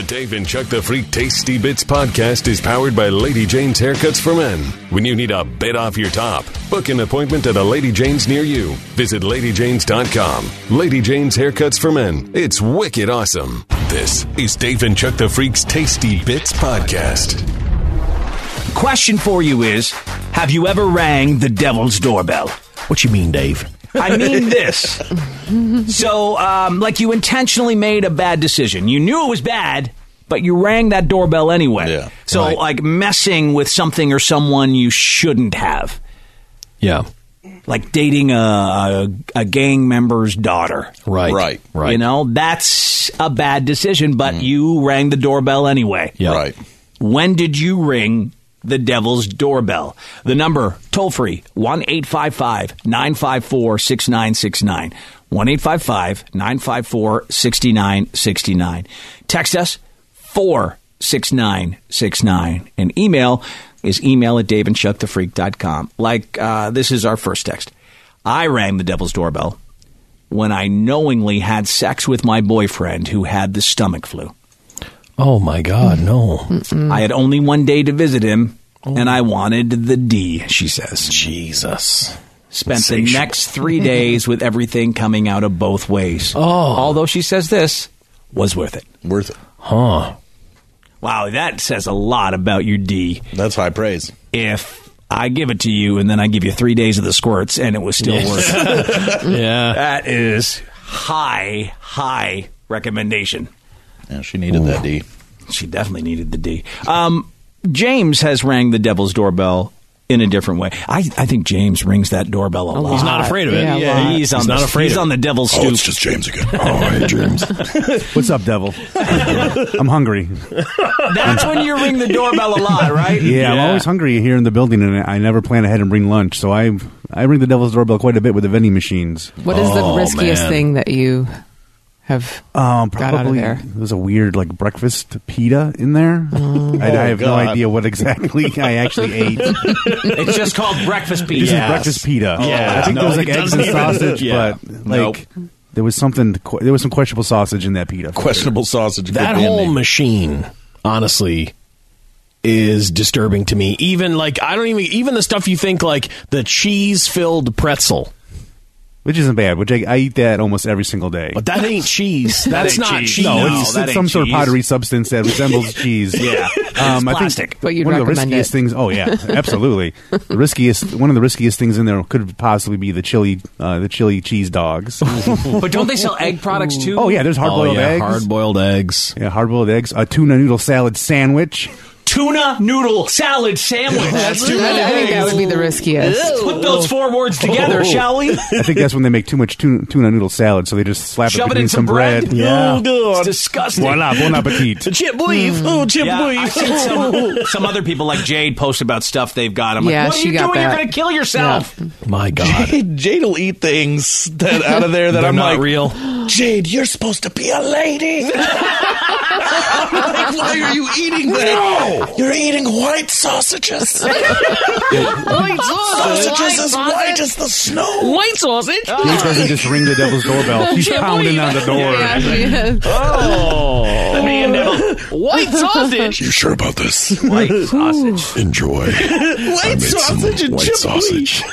The Dave and Chuck the Freak Tasty Bits podcast is powered by Lady Jane's Haircuts for Men. When you need a bit off your top, book an appointment at a Lady Jane's near you. Visit LadyJanes.com. Lady Jane's Haircuts for Men. It's wicked awesome. This is Dave and Chuck the Freak's Tasty Bits podcast. Question for you is, have you ever rang the devil's doorbell? What you mean, Dave? I mean this. So, like you intentionally made a bad decision. You knew it was bad, but you rang that doorbell anyway. Yeah, so, right. like messing with something or someone you shouldn't have. Yeah. Like dating a gang member's daughter. Right. You know, that's a bad decision, but you rang the doorbell anyway. Yeah. Right. When did you ring the devil's doorbell? The number, toll free, 1-855-954-6969. 1-855-954-6969. Text us 46969. And email is email@daveandchuckthefreak.com. Like, this is our first text. I rang the devil's doorbell when I knowingly had sex with my boyfriend who had the stomach flu. Oh, my God, no. I had only one day to visit him, and I wanted the D, she says. Jesus. Spent the next 3 days with everything coming out of both ways. Oh. Although she says this was worth it. Worth it. Huh. Wow, that says a lot about your D. That's high praise. If I give it to you and then I give you 3 days of the squirts and it was still worth it. Yeah. That is high recommendation. Yeah, she needed that D. She definitely needed the D. James has rang the devil's doorbell in a different way. I think James rings that doorbell a lot. He's not afraid of it. Yeah, he's not afraid He's of it. on the devil's stoop. Oh, it's just James again. Oh, hey, James. What's up, devil? I'm hungry. That's when you ring the doorbell a lot, right? Yeah, I'm always hungry here in the building, and I never plan ahead and bring lunch. So I ring the devil's doorbell quite a bit with the vending machines. What is the riskiest man. thing that you have got out of Probably there? there's a weird breakfast pita in there. I have no God. idea what exactly I actually ate. It's just called breakfast pizza. This is breakfast pita. Yeah. I think No, there was it eggs doesn't and even- sausage, yeah. but Nope. there was some questionable sausage in that pita. Questionable sausage. That could be in whole me. machine, honestly, is disturbing to me. Even even the stuff you think like the cheese-filled pretzel. Which isn't bad. Which I eat that almost every single day. But that ain't cheese. That's ain't not cheese. cheese. No, No, it's that ain't some sort of cheese. pottery substance that resembles cheese. Yeah. I plastic. think But you'd one of the recommend riskiest it. things. Oh yeah, absolutely. One of the riskiest things in there could possibly be the chili cheese dogs. But don't they sell egg products too? Oh yeah, there's hard-boiled eggs. hard-boiled eggs. Yeah, hard-boiled eggs. A tuna noodle salad sandwich. Tuna noodle salad sandwich. That's too many I think that things. would be the riskiest. Put those 4 words together, shall we? I think that's when they make too much tuna noodle salad, so they just slap Shove it it between in some bread. Yeah. It's disgusting. Voila, bon appetit. Chip beef. Oh, chip Yeah, beef. I've seen some other people like Jade post about stuff they've got. I'm Yeah, like, what are she you got doing? You're that. going to kill yourself. My God. Jade will eat things that out of there that They're I'm not like, real. Jade, you're supposed to be a lady. Like, why are you eating that? No! You're eating white sausages. Sausages as white as the snow. White sausage. He doesn't just ring the devil's doorbell. He's pounding on the door. Yeah, she is. Oh. Man, devil. White sausage. You sure about this? White sausage. Enjoy. White sausage and chip beef.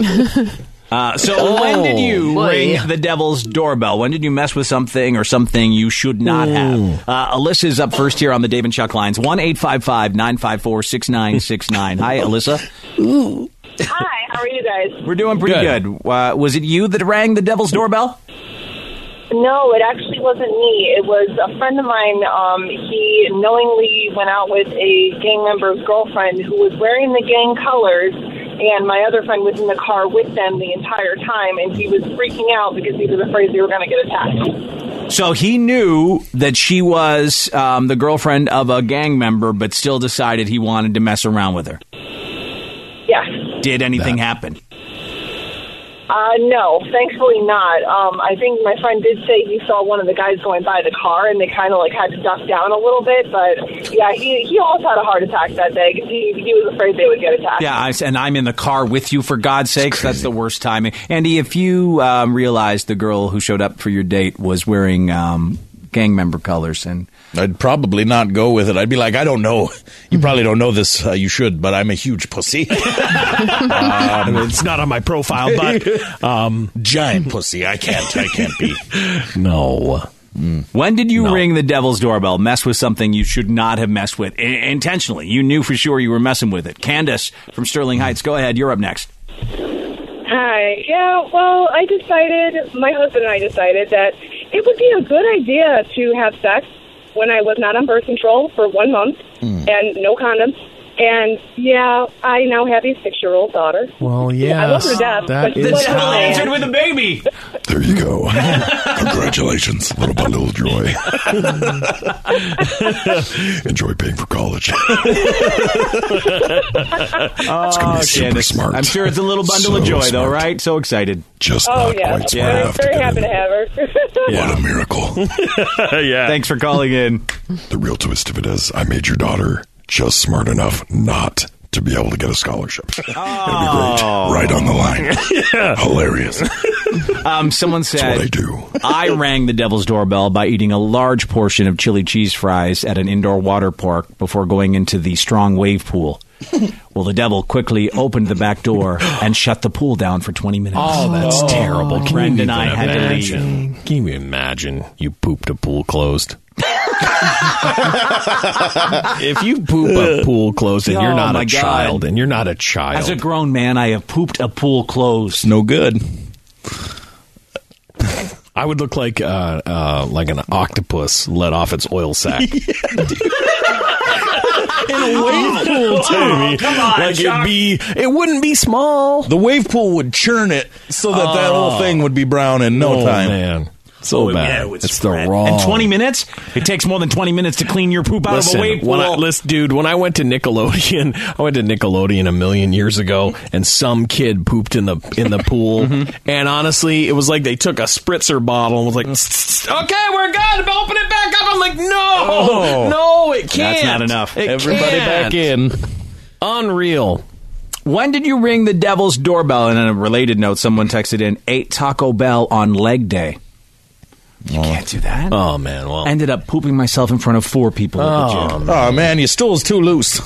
So when did you ring the devil's doorbell? When did you mess with something or something you should not have? Alyssa's up first here on the Dave and Chuck lines. 1-855-954-6969. Hi, Alyssa. Hi, how are you guys? We're doing pretty good. Was it you that rang the devil's doorbell? No, it actually wasn't me. It was a friend of mine. He knowingly went out with a gang member's girlfriend who was wearing the gang colors, and my other friend was in the car with them the entire time, and he was freaking out because he was afraid they were going to get attacked. So he knew that she was the girlfriend of a gang member, but still decided he wanted to mess around with her. Yes. Did anything happen? No, thankfully not. I think my friend did say he saw one of the guys going by the car, and they kind of had to duck down a little bit. But yeah, he almost had a heart attack that day because he was afraid they would get attacked. Yeah, and I'm in the car with you, for God's sakes. That's the worst timing. Andy, if you realized the girl who showed up for your date was wearing gang gang member colors. And I'd probably not go with it. I'd be like, I don't know. You probably don't know this. You should, but I'm a huge pussy. It's not on my profile, but Giant pussy. I can't be. no. when did you ring the devil's doorbell, mess with something you should not have messed with intentionally? You knew for sure you were messing with it. Candace from Sterling Heights, go ahead. You're up next. Hi. Yeah, well, my husband and I decided that it would be a good idea to have sex when I was not on birth control for 1 month and no condoms. And, yeah, I now have a 6-year-old daughter. Well, yeah. I love her to death. That But is what Devil I- answered with a baby. There you go. Congratulations, little bundle of joy. Enjoy paying for college. It's going to be super smart. I'm sure it's a little bundle of joy, though, right? So excited. Just Oh, not yeah. quite smart Very, enough to very get happy in. to have her. What a miracle. yeah. Thanks for calling in. The real twist of it is I made your daughter just smart enough not to be able to get a scholarship. It'd be great. Right on the line. Hilarious. Someone said, That's what I do. I rang the devil's doorbell by eating a large portion of chili cheese fries at an indoor water park before going into the strong wave pool. Well, the devil quickly opened the back door and shut the pool down for 20 minutes. Oh, that's terrible. Can Friend you and I even had to imagine? leave. Can you imagine you pooped a pool closed? If you poop a pool closed and you're Oh, not my a God. child, and you're not a child. As a grown man, I have pooped a pool closed. No good. I would look like an octopus let off its oil sac. In a wave pool, too. Come on, like Chuck. it wouldn't be small. The wave pool would churn it so that whole thing would be brown in no time. Man. So bad. It's the wrong. And 20 minutes? It takes more than 20 minutes to clean your poop out of a wave pool. When I went to Nickelodeon a million years ago, and some kid pooped in the pool, and honestly, it was like they took a spritzer bottle and was like, okay, we're good, open it back up. I'm like, no, it can't. That's not enough. It Everybody can't. back in. Unreal. When did you ring the devil's doorbell? And on a related note, someone texted in, ate Taco Bell on leg day. You can't do that. Oh, man. Well, Ended up pooping myself in front of 4 people at the gym. Oh, man, your stool's too loose.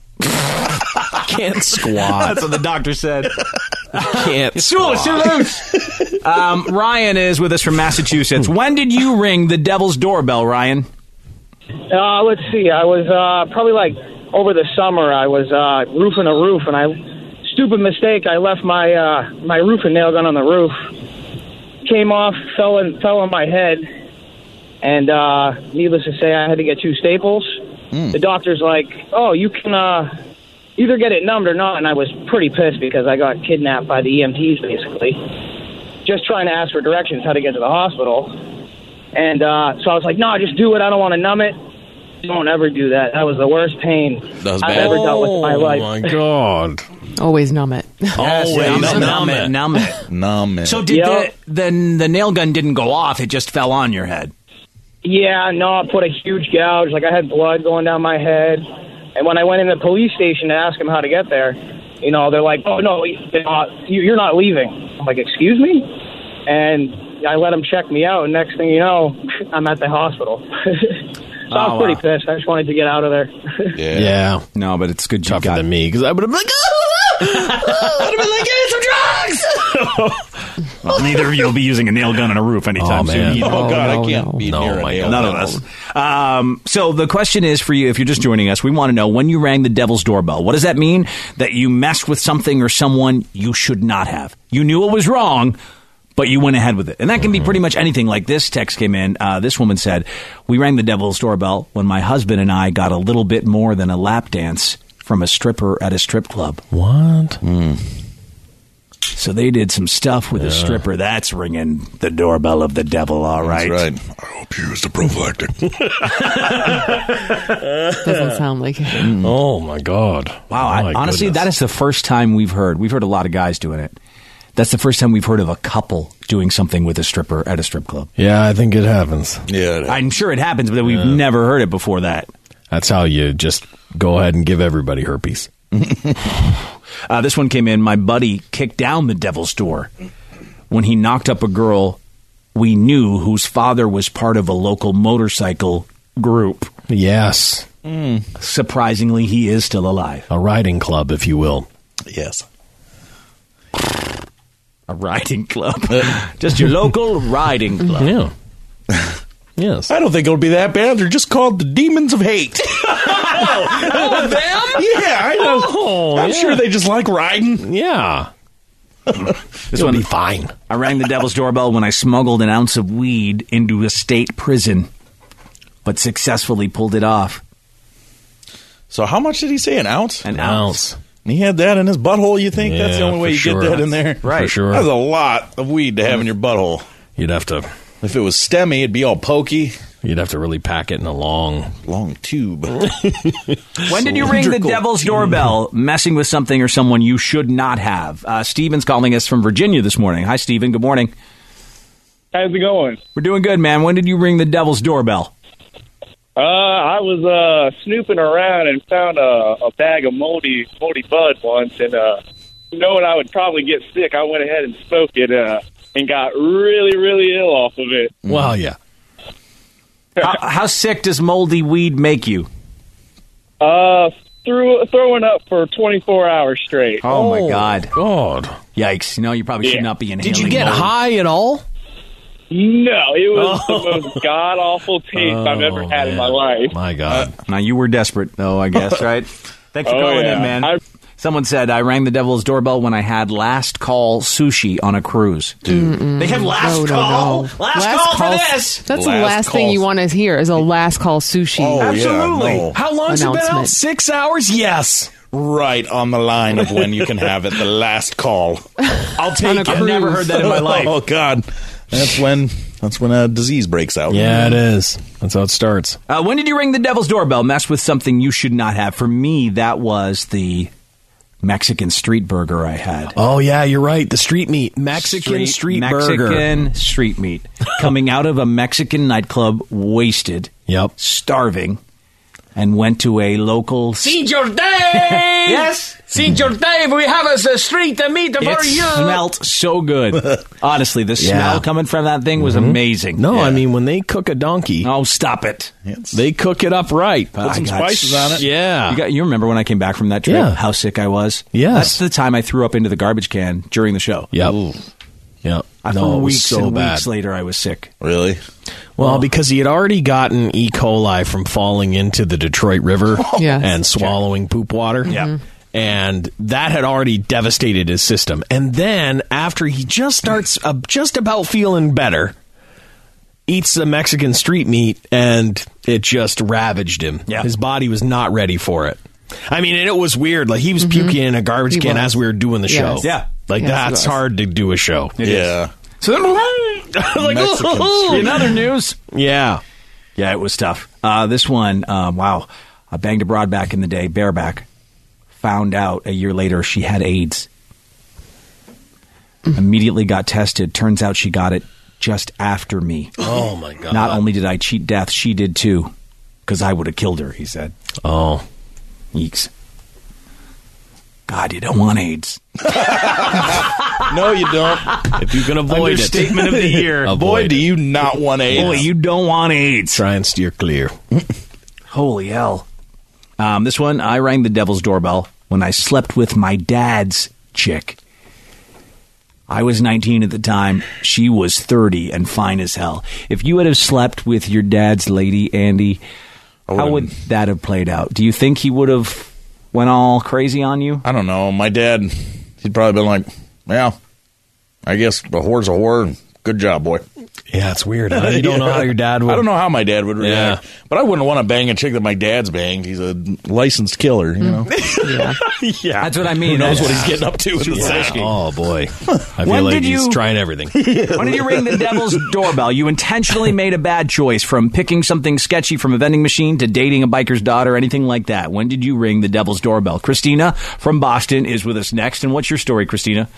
can't squat. That's what the doctor said. Can't Stool is too loose. Ryan is with us from Massachusetts. When did you ring the devil's doorbell, Ryan? Let's see. I was probably like over the summer. I was roofing a roof, and stupid mistake. I left my my roofing nail gun on the roof. Came off, fell on my head, and needless to say, I had to get 2 staples. The doctor's like, "Oh, you can either get it numbed or not." And I was pretty pissed because I got kidnapped by the EMTs, basically, just trying to ask for directions how to get to the hospital. And so I was like, "No, just do it. I don't want to numb it." Don't ever do that. That was the worst pain That was I've bad. ever dealt with in my life. Oh, my God. Always numb it. Always numb it. Numb it. So did the nail gun didn't go off? It just fell on your head. Yeah, no, I put a huge gouge. Like, I had blood going down my head. And when I went in the police station to ask them how to get there, they're like, "Oh, no, you're not leaving." I'm like, "Excuse me?" And I let them check me out, and next thing you know, I'm at the hospital. So I was pretty pissed. I just wanted to get out of there. Yeah. No, but it's good you Tougher got than me, because I would have been like, I would have been like, "Give me some drugs." Well, neither of you will be using a nail gun on a roof anytime Oh, soon. man. either. Oh, God, no, I can't no. be No, near a my nail. God. None of us. So the question is for you, if you're just joining us, we want to know when you rang the devil's doorbell. What does that mean? That you messed with something or someone you should not have. You knew it was wrong, but you went ahead with it. And that can be pretty much anything. Like this text came in. This woman said, we rang the devil's doorbell when my husband and I got a little bit more than a lap dance from a stripper at a strip club. What? So they did some stuff with a stripper. That's ringing the doorbell of the devil, all right. That's right. I hope you used a prophylactic. Doesn't sound like it. Oh, my God. Wow. My Honestly, goodness. that is the first time we've heard a lot of guys doing it. That's the first time we've heard of a couple doing something with a stripper at a strip club. Yeah, I think it happens. Yeah. I'm sure it happens, but we've never heard it before that. That's how you just go ahead and give everybody herpes. This one came in. My buddy kicked down the devil's door when he knocked up a girl we knew whose father was part of a local motorcycle group. Yes. Surprisingly, he is still alive. A riding club, if you will. Yes. A riding club. Just your local riding club. Yeah. Yes. I don't think it'll be that bad. They're just called the Demons of Hate. Oh, them? Yeah, I know. Oh, I'm yeah. sure they just like riding. Yeah. This It'll one be fine. I rang the devil's doorbell when I smuggled an ounce of weed into a state prison, but successfully pulled it off. So how much did he say? An ounce? An ounce. And he had that in his butthole, you think? That's the Yeah, only way for you sure. get that in there? Right. For sure. That's a lot of weed to have in your butthole. You'd have to If it was STEMI, it'd be all pokey. really pack it in a long... Long tube. When did you ring the Cylindrical devil's tube. doorbell messing with something or someone you should not have? Steven's calling us from Virginia this morning. Hi, Steven. Good morning. How's it going? We're doing good, man. When did you ring the devil's doorbell? I was snooping around and found a bag of moldy bud once, and knowing I would probably get sick, I went ahead and smoked it and got really, really ill off of it. Well, yeah. How sick does moldy weed make you? Throwing up for 24 hours straight. Oh, my God. God. Yikes. You probably should Yeah. not be inhaling Did you get mold. high at all? No, it was the most god-awful taste I've ever had in my life. My God. Now, you were desperate, though, I guess, right? Thanks for Oh, calling yeah. in, man. I- Someone said, I rang the devil's doorbell when I had last call sushi on a cruise. Dude. They have last call? No. Last call for this? That's the Last last thing call. you want to hear is a last call sushi. Oh, Absolutely. yeah, no. How long's it been out? Announcement. 6 hours? Yes. Right on the line of when you can have it. The last call. I'll On take a it. I've never cruise. heard that in my life. Oh, God. That's when a disease breaks out. Yeah, it is. That's how it starts. When did you ring the devil's doorbell? Mess with something you should not have. For me, that was the Mexican street burger I had. Oh, yeah, you're right. The street meat. Mexican street burger. Mexican street meat. Coming out of a Mexican nightclub, wasted, Yep. starving, and went to a local... Senor Dave! Yes? Senor Dave, we have us a street meat for It you. smelt so good. Honestly, the smell coming from that thing was amazing. No, Yeah. I mean, when they cook a donkey, Oh, stop it. they cook it up right. Put some I got spices on it. Yeah. You remember when I came back from that trip, Yeah. how sick I was? Yes. That's the time I threw up into the garbage can during the show. Yep. Yep. For No, it was weeks so and bad. weeks later, I was sick. Really? Well, because he had already gotten E. coli from falling into the Detroit River Yes. and swallowing poop water. Yeah. And that had already devastated his system. And then after he just starts just about feeling better, eats the Mexican street meat, and it just ravaged him. Yeah. His body was not ready for it. I mean, and it was weird. Like, he was puking in a garbage He can was. as we were doing the show. Yes. Yeah. Like, Yes, he that's was. hard to do a show. Yeah. So then, Like, Mexican street in other news, yeah. yeah, it was tough. This one, wow, I banged abroad back in the day, bareback. Found out a year later she had AIDS. Immediately got tested. Turns out she got it just after me. Oh, my God. Not only did I cheat death, she did too. Because I would have killed her, he said. Oh. Yeeks. God, you don't want AIDS. No, you don't. If you can avoid it. Understatement of the year. Avoid Boy, it. do you not want AIDS. Boy, you don't want AIDS. Try and steer clear. Holy hell. This one, I rang the devil's doorbell when I slept with my dad's chick. I was 19 at the time. She was 30 and fine as hell. If you had have slept with your dad's lady, Andy, how would that have played out? Do you think he would have went all crazy on you? I don't know. My dad, he'd probably been like, yeah, I guess a whore's a whore. Good job, boy. Yeah, it's weird. Huh? You don't know how your dad would. I don't know how my dad would react. Yeah. But I wouldn't want to bang a chick that my dad's banged. He's a licensed killer, you know? Yeah. Yeah. That's what I mean. Who knows That's- what he's getting up to in the sack. Oh boy, I feel When like did he's you- trying everything. When did you ring the devil's doorbell? You intentionally made a bad choice, from picking something sketchy from a vending machine to dating a biker's daughter, anything like that. When did you ring the devil's doorbell? Christina from Boston is with us next. And what's your story, Christina?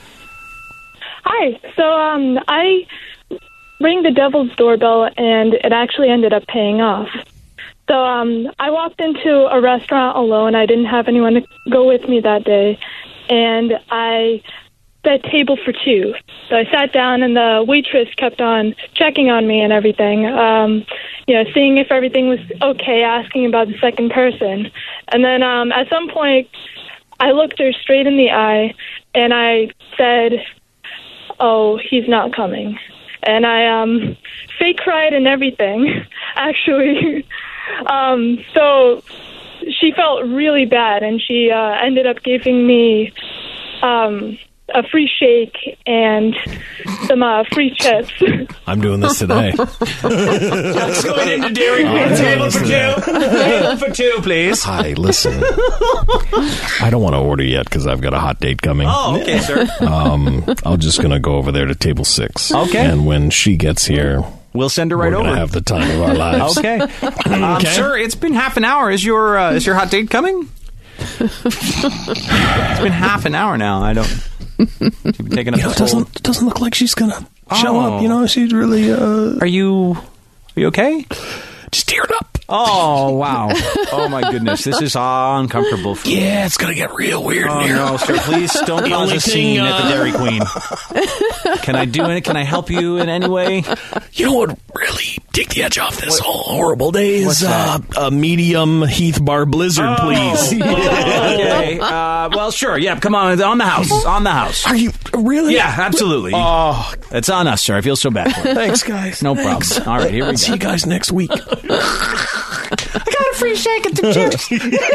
Hi. So I rang the devil's doorbell, and it actually ended up paying off. So I walked into a restaurant alone. I didn't have anyone to go with me that day, and I the table for two. So I sat down, and the waitress kept on checking on me and everything, seeing if everything was okay, asking about the second person. And then at some point, I looked her straight in the eye, and I said, "Oh, he's not coming." And I fake cried and everything, actually. So she felt really bad, and she ended up giving me a free shake and some free chips. I'm doing this today. Let's go into Dairy Queen. Table for two. Table for two, please. Hi, listen. I don't want to order yet because I've got a hot date coming. Oh, okay, sir. I'm just going to go over there to table 6. Okay. And when she gets here, we'll send her right we're over. We're going to have the time of our lives. Okay. Sir, it's been half an hour. Is your hot date coming? It's been half an hour now. I don't... She's been taking up it doesn't look like she's going to show up. She's really... Are you okay? Just teared up. Oh, wow. Oh, my goodness. This is uncomfortable for me. Yeah, it's going to get real weird in here. No, sir. Please don't cause a scene at the Dairy Queen. Can I do it? Can I help you in any way? You know what really take the edge off this whole horrible day is a medium Heath Bar Blizzard, please. Okay. Well, sure. Yeah, come on. On the house. On the house. Are you really? Yeah, absolutely. Oh, it's on us, sir. I feel so bad for you. Thanks, guys. No problem. All right, here we go. See you guys next week. I got a free shake at the chips.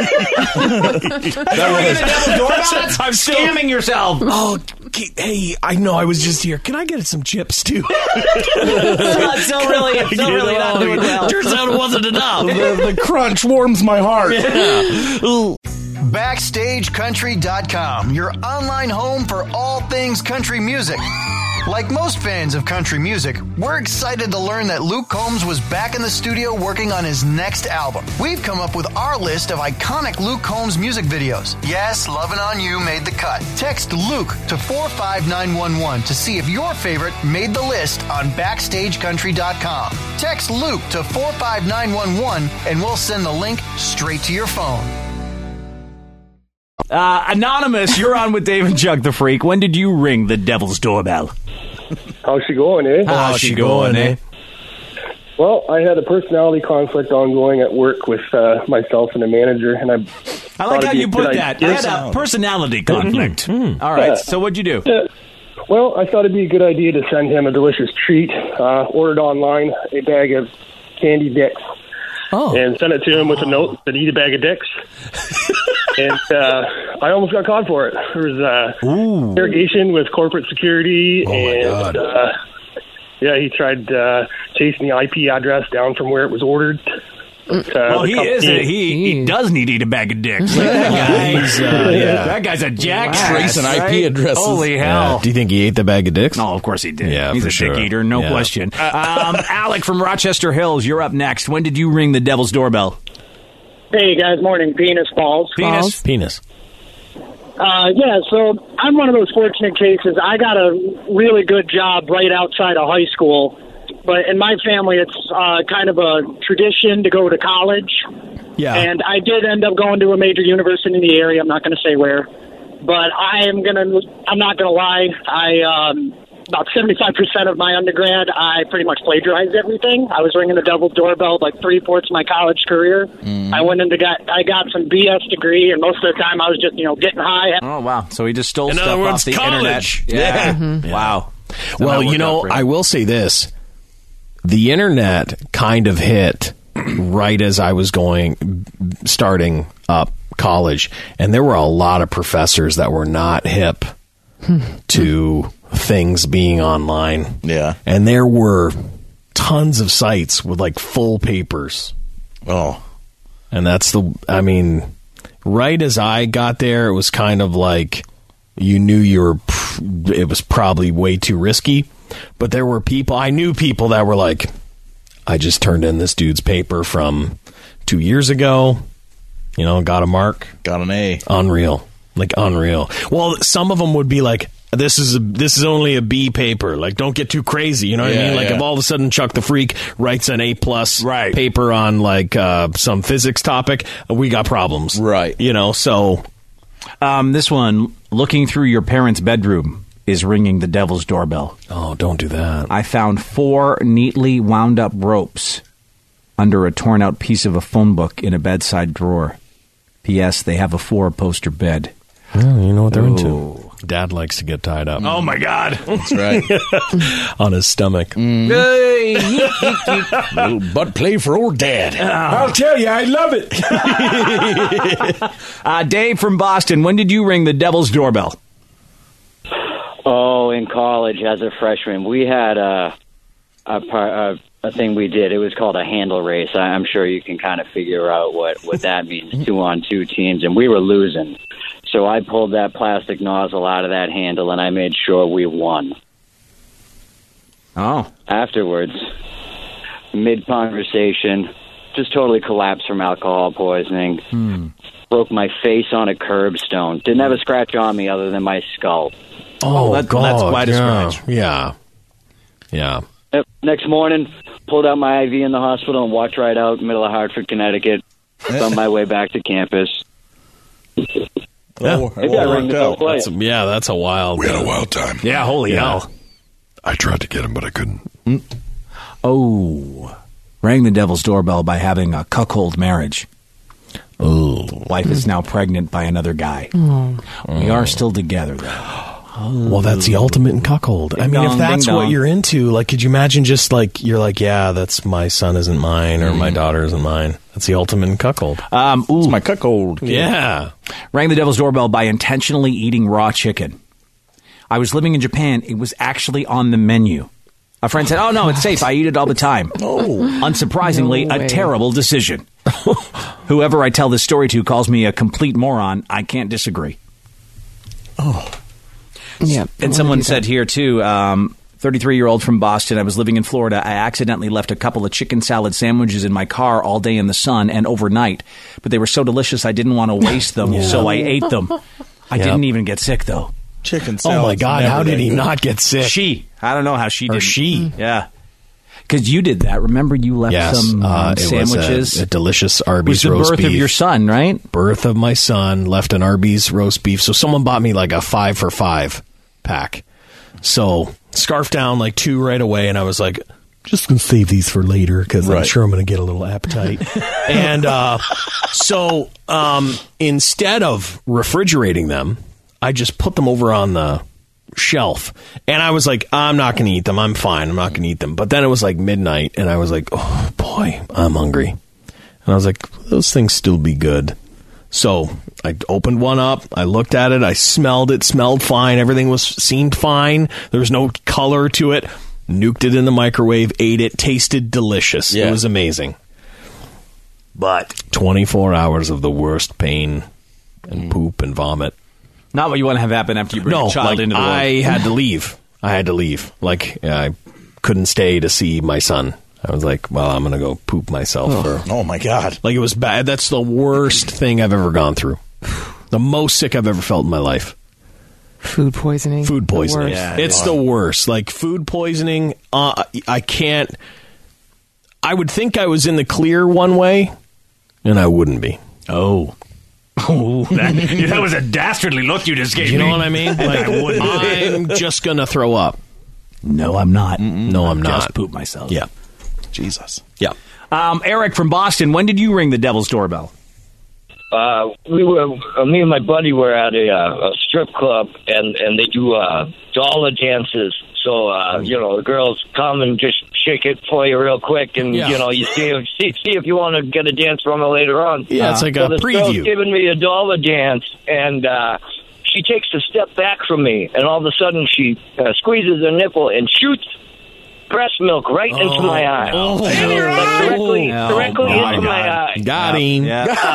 I'm scamming yourself. Oh, hey, I know. I was just here. Can I get some chips too? It's still really not doing well. Turns out it wasn't enough. The crunch warms my heart. Yeah. BackstageCountry.com, your online home for all things country music. Like most fans of country music, we're excited to learn that Luke Combs was back in the studio working on his next album. We've come up with our list of iconic Luke Combs music videos. Yes, Lovin' On You made the cut. Text Luke to 45911 to see if your favorite made the list on BackstageCountry.com. Text Luke to 45911 and we'll send the link straight to your phone. Anonymous, you're on with Dave and Chuck the Freak. When did you ring the devil's doorbell? How's she going, eh? How's she going, eh? Well, I had a personality conflict ongoing at work with myself and a manager, and I like how you put that. I had a personality conflict. All right, so what'd you do? Well, I thought it'd be a good idea to send him a delicious treat. Ordered online a bag of candy dicks. Oh. And sent it to him with a note that eat a bag of dicks. And I almost got caught for it. There was interrogation with corporate security. And yeah, he tried chasing the IP address down from where it was ordered. Well, he does need to eat a bag of dicks. That guy's a jackass. Tracing IP addresses. Holy hell. Do you think he ate the bag of dicks? No, of course he did. Yeah, he's for a sure. dick eater, no question. Alec from Rochester Hills, you're up next. When did you ring the devil's doorbell? Hey, guys, morning. Penis Falls. Penis. Yeah, so I'm one of those fortunate cases. I got a really good job right outside of high school. But in my family, it's kind of a tradition to go to college. Yeah. And I did end up going to a major university in the area. I'm not going to say where. But I'm not going to lie. About 75% of my undergrad, I pretty much plagiarized everything. I was ringing the devil's doorbell like 3/4 of my college career. I got some BS degree, and most of the time I was just, getting high. Oh, wow. So he just stole In stuff other words, off the college. internet. Yeah. Wow. Well, I will say this. The internet kind of hit right as I was starting up college, and there were a lot of professors that were not hip to things being online. Yeah. And there were tons of sites with like full papers. Oh. And right as I got there, it was kind of like you knew it was probably way too risky. But there were I knew people that were like, I just turned in this dude's paper from 2 years ago, got a mark. Got an A. Unreal. Well, some of them would be like, this is only a B paper. Like, don't get too crazy. You know what I mean? Like, if all of a sudden Chuck the Freak writes an A+ paper on like some physics topic, we got problems. Right. So. This one, looking through your parents' bedroom. is ringing the devil's doorbell. Oh, don't do that. I found 4 neatly wound up ropes under a torn out piece of a phone book in a bedside drawer. P.S. They have a 4-poster bed. Well, you know what they're into. Dad likes to get tied up. Oh, my God. That's right. On his stomach. Little butt play for old Dad. I'll tell you, I love it. Dave from Boston, when did you ring the devil's doorbell? Oh, in college as a freshman. We had a thing we did. It was called a handle race. I'm sure you can kind of figure out what that means, 2-on-2 teams, and we were losing. So I pulled that plastic nozzle out of that handle, and I made sure we won. Oh. Afterwards, mid-conversation, just totally collapsed from alcohol poisoning. Broke my face on a curbstone. Didn't have a scratch on me other than my skull. Oh, that's God, quite a scratch. Yeah. Yep. Next morning, pulled out my IV in the hospital and walked right out, middle of Hartford, Connecticut, on my way back to campus. Maybe I rang the bell twice. That's a wild. We had a wild time. Yeah, holy hell. I tried to get him, but I couldn't. Oh. Rang the devil's doorbell by having a cuckold marriage. Oh. Wife is now pregnant by another guy. We are still together, though. Well, that's the ultimate in cuckold. I mean, if that's what you're into, like, could you imagine just like, you're like, yeah, that's my son isn't mine or my daughter isn't mine. That's the ultimate in cuckold. It's my cuckold kid. Yeah. Rang the devil's doorbell by intentionally eating raw chicken. I was living in Japan. It was actually on the menu. A friend said, oh, no, it's safe. I eat it all the time. Unsurprisingly, a terrible decision. Whoever I tell this story to calls me a complete moron. I can't disagree. Yeah. And someone said here, too, 33-year-old from Boston. I was living in Florida. I accidentally left a couple of chicken salad sandwiches in my car all day in the sun and overnight. But they were so delicious, I didn't want to waste them, so I ate them. I didn't even get sick, though. Chicken salad. Oh, my God. How did he not get sick? I don't know how she did. Or she. Yeah. Because you did that. Remember, you left some sandwiches. It was a delicious Arby's It roast beef. was the birth of your son, right? Birth of my son. Left an Arby's roast beef. So someone bought me like a 5-for-5 pack. So scarfed down like 2 right away, and I was like, just going to save these for later because I'm sure I'm going to get a little appetite. And so instead of refrigerating them, I just put them over on the shelf. And I was like, I'm not going to eat them. I'm fine. I'm not going to eat them. But then it was like midnight, and I was like, oh, boy, I'm hungry. And I was like, those things still be good. So I opened one up. I looked at it. I smelled it. Smelled fine. Everything seemed fine. There was no color to it. Nuked it in the microwave. Ate it. Tasted delicious. Yeah. It was amazing. But 24 hours of the worst pain and poop and vomit. Not what you want to have happen after you bring a child into the world. I had to leave. Like, I couldn't stay to see my son. I was like, well, I'm going to go poop myself. Oh, my God. Like, it was bad. That's the worst thing I've ever gone through. The most sick I've ever felt in my life. Food poisoning. Yeah, it's the worst. Like, food poisoning, I can't... I would think I was in the clear one way, and I wouldn't be. Oh, that was a dastardly look you just gave me. You know what I mean? Like, I'm just going to throw up. No, I'm not. No, I'm not. Just poop myself. Yeah. Jesus. Yeah. Eric from Boston, when did you ring the devil's doorbell? Me and my buddy were at a strip club, and they do dollar dances. So the girls come and just shake it for you real quick, and you see if you want to get a dance from her later on. Yeah, it's like a this preview. Girl's giving me a dollar dance, and she takes a step back from me, and all of a sudden she squeezes her nipple and shoots breast milk right into my eye. Directly into my eye. Got him.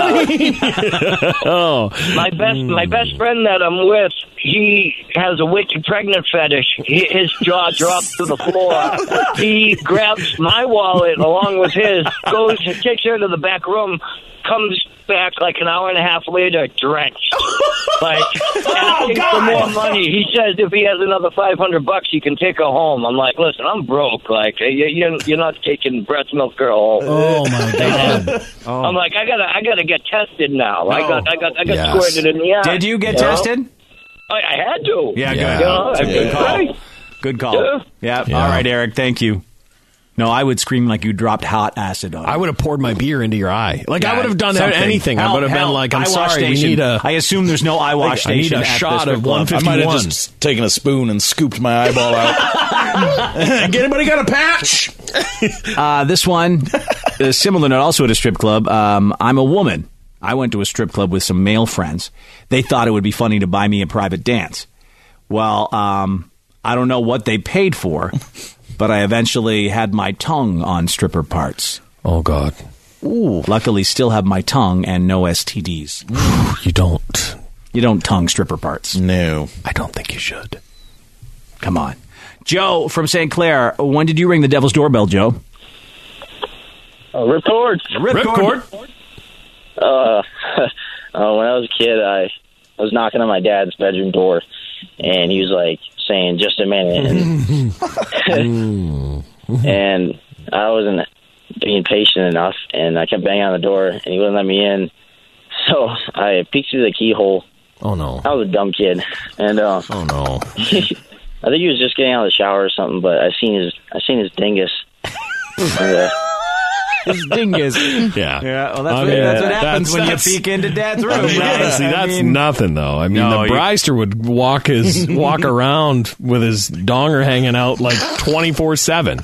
My best friend that I'm with, he has a wicked pregnant fetish. His jaw drops to the floor. He grabs my wallet along with his, takes her to the back room, comes back like an hour and a half later, drenched. Asking for more money. He says if he has another $500, he can take her home. I'm like, listen, I'm broke. Like, you're not taking breast milk girl home. Oh my God. I'm like, I gotta get tested now. I got squirted in the eye. Did you get tested? I had to. Yeah, good. Good call. Right. Good call. Yeah. All right, Eric. Thank you. No, I would scream like you dropped hot acid on. I would have poured my beer into your eye. Like, I would have done anything. I would have been like, I'm sorry, we need a... I assume there's no eye wash station. I need a shot of 151. I might have just taken a spoon and scooped my eyeball out. Anybody got a patch? This one, similar note, also at a strip club. I'm a woman. I went to a strip club with some male friends. They thought it would be funny to buy me a private dance. Well, I don't know what they paid for, but I eventually had my tongue on stripper parts. Oh, God. Ooh. Luckily, still have my tongue and no STDs. You don't. You don't tongue stripper parts. No. I don't think you should. Come on. Joe from St. Clair, when did you ring the Devil's Doorbell, Joe? Ripcord. Ripcord. When I was a kid, I was knocking on my dad's bedroom door, and he was like saying, "Just a minute," and I wasn't being patient enough, and I kept banging on the door, and he wouldn't let me in. So I peeked through the keyhole. Oh no! I was a dumb kid, and oh no! I think he was just getting out of the shower or something, but I seen his dingus. And, his dingus. Yeah. Well, that's what happens when you peek into Dad's room. Honestly, that's nothing, though. I mean, the Bryster would walk around with his donger hanging out like 24/7.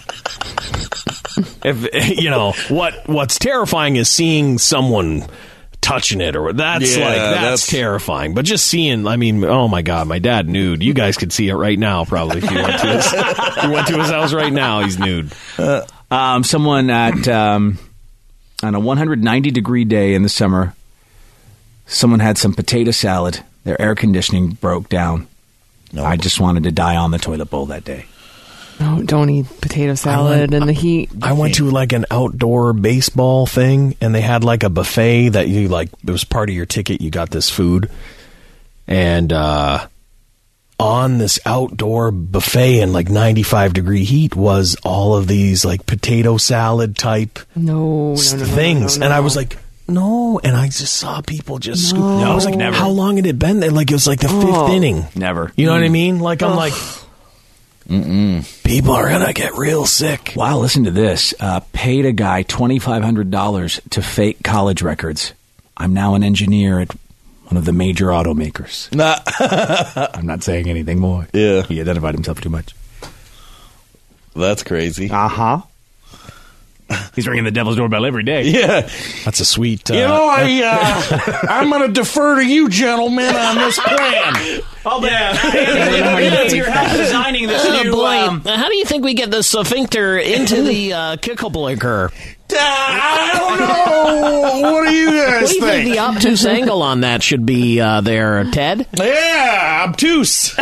If what's terrifying is seeing someone touching it, or that's terrifying. But just seeing, I mean, oh my God, my dad nude. You guys could see it right now, probably. If you went to his house right now, he's nude. Someone at on a 190-degree day in the summer, someone had some potato salad. Their air conditioning broke down. Nope. I just wanted to die on the toilet bowl that day. No, don't eat potato salad in the heat. I went to like an outdoor baseball thing, and they had like a buffet that you it was part of your ticket. You got this food, and on this outdoor buffet in like 95-degree heat was all of these like potato salad type things. And I was like, no. And I just saw people just scoop. No. I was like, never. How long had it been there? Like, it was like the fifth inning. Never. You know what I mean? Like, I'm like, people are going to get real sick. Wow, listen to this. Paid a guy $2,500 to fake college records. I'm now an engineer at one of the major automakers. I'm not saying anything more. Yeah. He identified himself too much. That's crazy. Uh-huh. He's ringing the Devil's Doorbell every day. Yeah. That's a sweet... I'm going to defer to you, gentlemen, on this plan. Oh, yeah. You're designing this new... how do you think we get the sphincter into the kickle blinker? I don't know. What do you guys think? What do you think the obtuse angle on that should be there, Ted? Yeah, obtuse.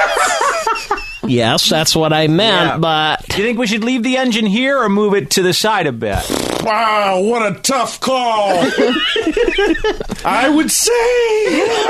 Yes, that's what I meant, but... Do you think we should leave the engine here or move it to the side a bit? Wow, what a tough call. I would say...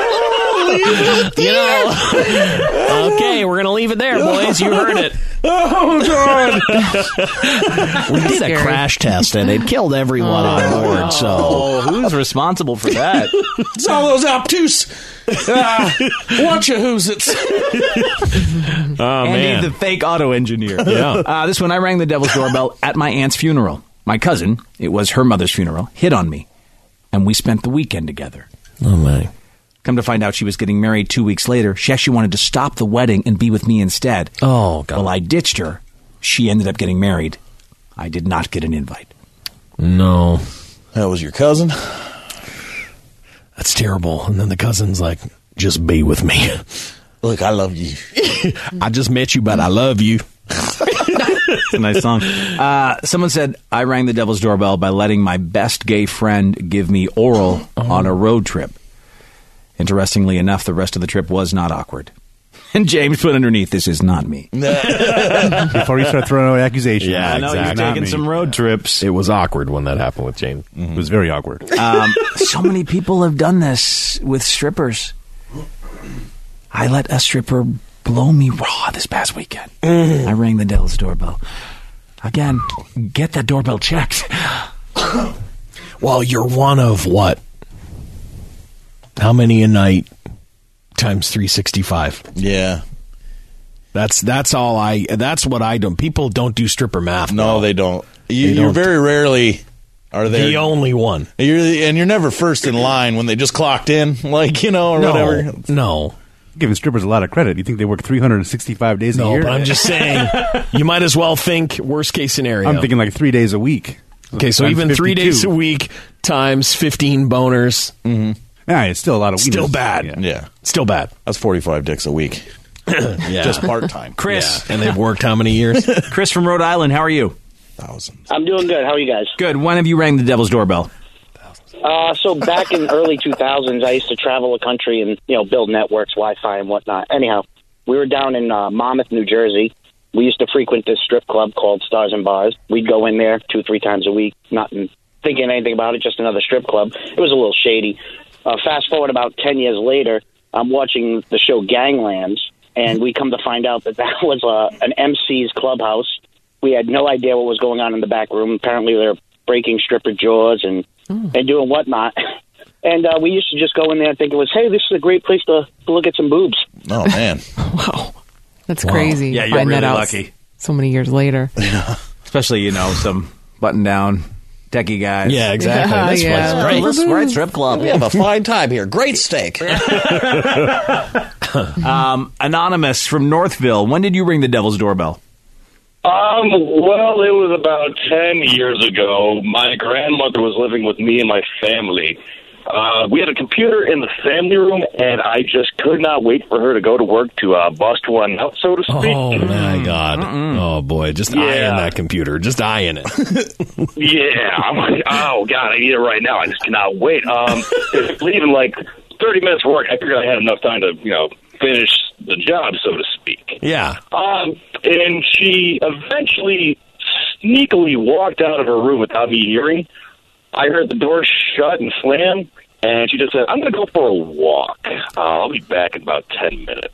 Okay, we're going to leave it there, boys. You heard it. Oh, God. We did a crash test, and it killed everyone on board, so... who's responsible for that? It's all those obtuse... watch your who's it's. Andy, the fake auto engineer. Yeah. This one, I rang the Devil's Doorbell at my aunt's funeral. My cousin, it was her mother's funeral, hit on me, and we spent the weekend together. Oh, my. Come to find out she was getting married 2 weeks later. She actually wanted to stop the wedding and be with me instead. Oh, God. Well, I ditched her. She ended up getting married. I did not get an invite. No. That was your cousin? That's terrible. And then the cousin's like, just be with me. Look, I love you. I just met you, but I love you. It's a nice song. Someone said, I rang the Devil's Doorbell by letting my best gay friend give me oral on a road trip. Interestingly enough, the rest of the trip was not awkward. And James put underneath, this is not me. Before you start throwing out accusations. Yeah, I know, exactly. You're taking some road trips. It was awkward when that happened with James. Mm-hmm. It was very awkward. So many people have done this with strippers. I let a stripper blow me raw this past weekend. I rang the Devil's Doorbell. Again, get that doorbell checked. Well, you're one of what? How many a night times 365. Yeah. That's what I don't. People don't do stripper math. No, they don't. You're very rarely are they the only one. You're never first in line when they just clocked in, like, or whatever. No. Giving strippers a lot of credit. You think they work 365 days a year? No, but I'm just saying, you might as well think worst case scenario. I'm thinking like 3 days a week. Okay, so even 3 days a week times 15 boners. Mm-hmm. Yeah, it's still a lot of weeks. Still bad. Yeah. Still bad. That's 45 dicks a week. Yeah. Just part-time. Chris. Yeah. And they've worked how many years? Chris from Rhode Island, how are you? Thousands. I'm doing good. How are you guys? Good. When have you rang the devil's doorbell? So back in early 2000s, I used to travel the country and, build networks, Wi-Fi and whatnot. Anyhow, we were down in Monmouth, New Jersey. We used to frequent this strip club called Stars and Bars. We'd go in there 2-3 times a week, not thinking anything about it, just another strip club. It was a little shady. Fast forward about 10 years later, I'm watching the show Ganglands, and we come to find out that was an MC's clubhouse. We had no idea what was going on in the back room. Apparently, they were breaking stripper jaws and doing whatnot. And we used to just go in there and think it was, hey, this is a great place to look at some boobs. Oh, man. Wow. That's crazy. Yeah, you're Find really that out lucky. So many years later. Yeah. Especially, some button-down techie guys. Yeah, exactly. This was great. We're at strip club. We have a fine time here. Great steak. Anonymous from Northville, when did you ring the devil's doorbell? Well, it was about 10 years ago. My grandmother was living with me and my family. We had a computer in the family room, and I just could not wait for her to go to work to bust one out, so to speak. Oh, my God. Oh, boy. Just eyeing that computer. Just eyeing it. Yeah. I'm like, oh, God, I need it right now. I just cannot wait. Leaving like 30 minutes for work, I figured I had enough time to, finish the job, so to speak. Yeah. And she eventually sneakily walked out of her room without me hearing. I heard the door shut and slam, and she just said, I'm going to go for a walk. I'll be back in about 10 minutes.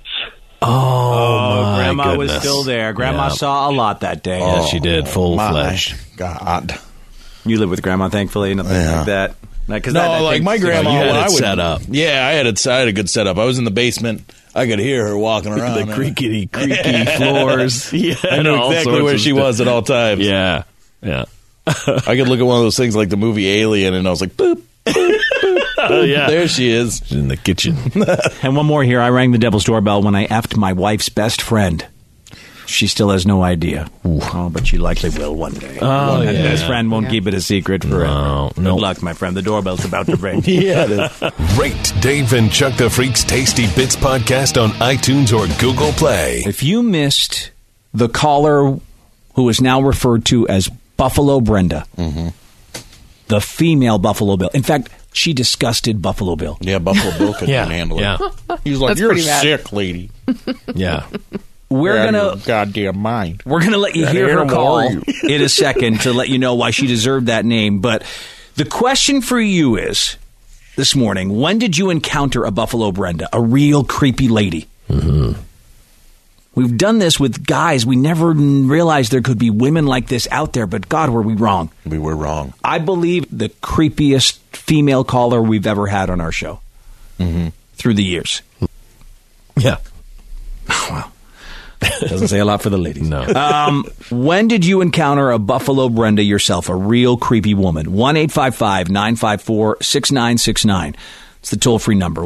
Oh, Grandma was still there. Grandma saw a lot that day. Yeah, she did. Full-fledged. God. You live with Grandma, thankfully, nothing like that. My grandma, you had when it I would set up. Yeah, I had a good setup. I was in the basement. I could hear her walking around. The creaky floors. Yeah, I knew exactly where she was at all times. Yeah. I could look at one of those things like the movie Alien, and I was like, boop, boop, boop. Oh, yeah. There she is. She's in the kitchen. And one more here. I rang the devil's doorbell when I effed my wife's best friend. She still has no idea. Oh, but she likely will one day. Oh, and yeah. best friend won't keep it a secret forever. No. Good luck, my friend. The doorbell's about to ring. Yeah, it is. Rate Dave and Chuck the Freak's Tasty Bits podcast on iTunes or Google Play. If you missed the caller who is now referred to as Buffalo Brenda, the female Buffalo Bill. In fact, she disgusted Buffalo Bill. Yeah, Buffalo Bill couldn't handle it. Yeah. He was like, That's you're pretty bad. sick, lady. Yeah. We're You're out gonna of your goddamn mind. We're gonna let you That hear her animal call are you? in a second to let you know why she deserved that name. But the question for you is this morning: when did you encounter a Buffalo Brenda, a real creepy lady? We've done this with guys. We never realized there could be women like this out there. But God, were we wrong? We were wrong. I believe the creepiest female caller we've ever had on our show through the years. Yeah. Wow. Doesn't say a lot for the ladies. No. When did you encounter a Buffalo Brenda yourself, a real creepy woman? 1-855-954-6969. It's the toll-free number,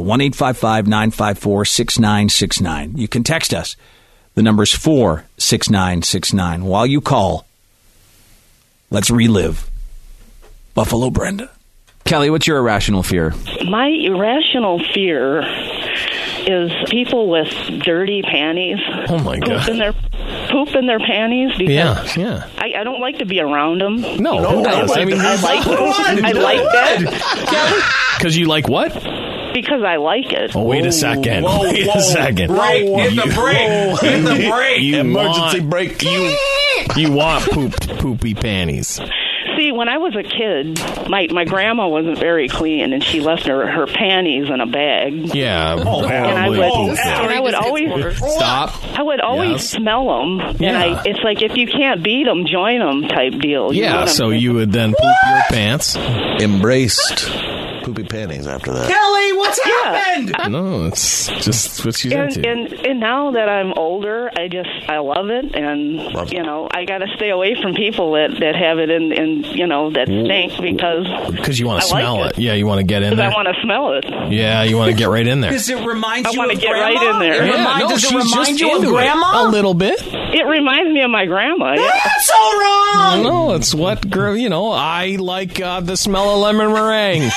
1-855-954-6969. You can text us. The number's 46969. While you call, let's relive Buffalo Brenda. Kelly, what's your irrational fear? My irrational fear is people with dirty panties. Oh, my God. Poop in their panties. Because Yeah. I don't like to be around them. No, who does? I mean, I like that. Because you like what? Because I like it. Oh, wait a second. Wait a second. Hit the brake. Hit the brake. Emergency brake. You want poopy panties. See, when I was a kid, my grandma wasn't very clean, and she left her panties in a bag. Yeah. And I would always Stop. I would always smell them, and it's like if you can't beat them, join them type deal. You know Yeah, what so I'm you would then poop your pants. Embraced poopy panties after that. Kelly, What's happened? No, it's just what she's into. And now that I'm older, I love it, and I got to stay away from people that have it in that stink because you want to smell like it. Yeah, you want to get in there. I want to smell it. Yeah, you want to get right in there. Does it remind you I want of to get grandma? right in there. Does it remind you of into grandma? it a little bit. It reminds me of my grandma. Yeah. That's so wrong. No, it's what I like the smell of lemon meringue.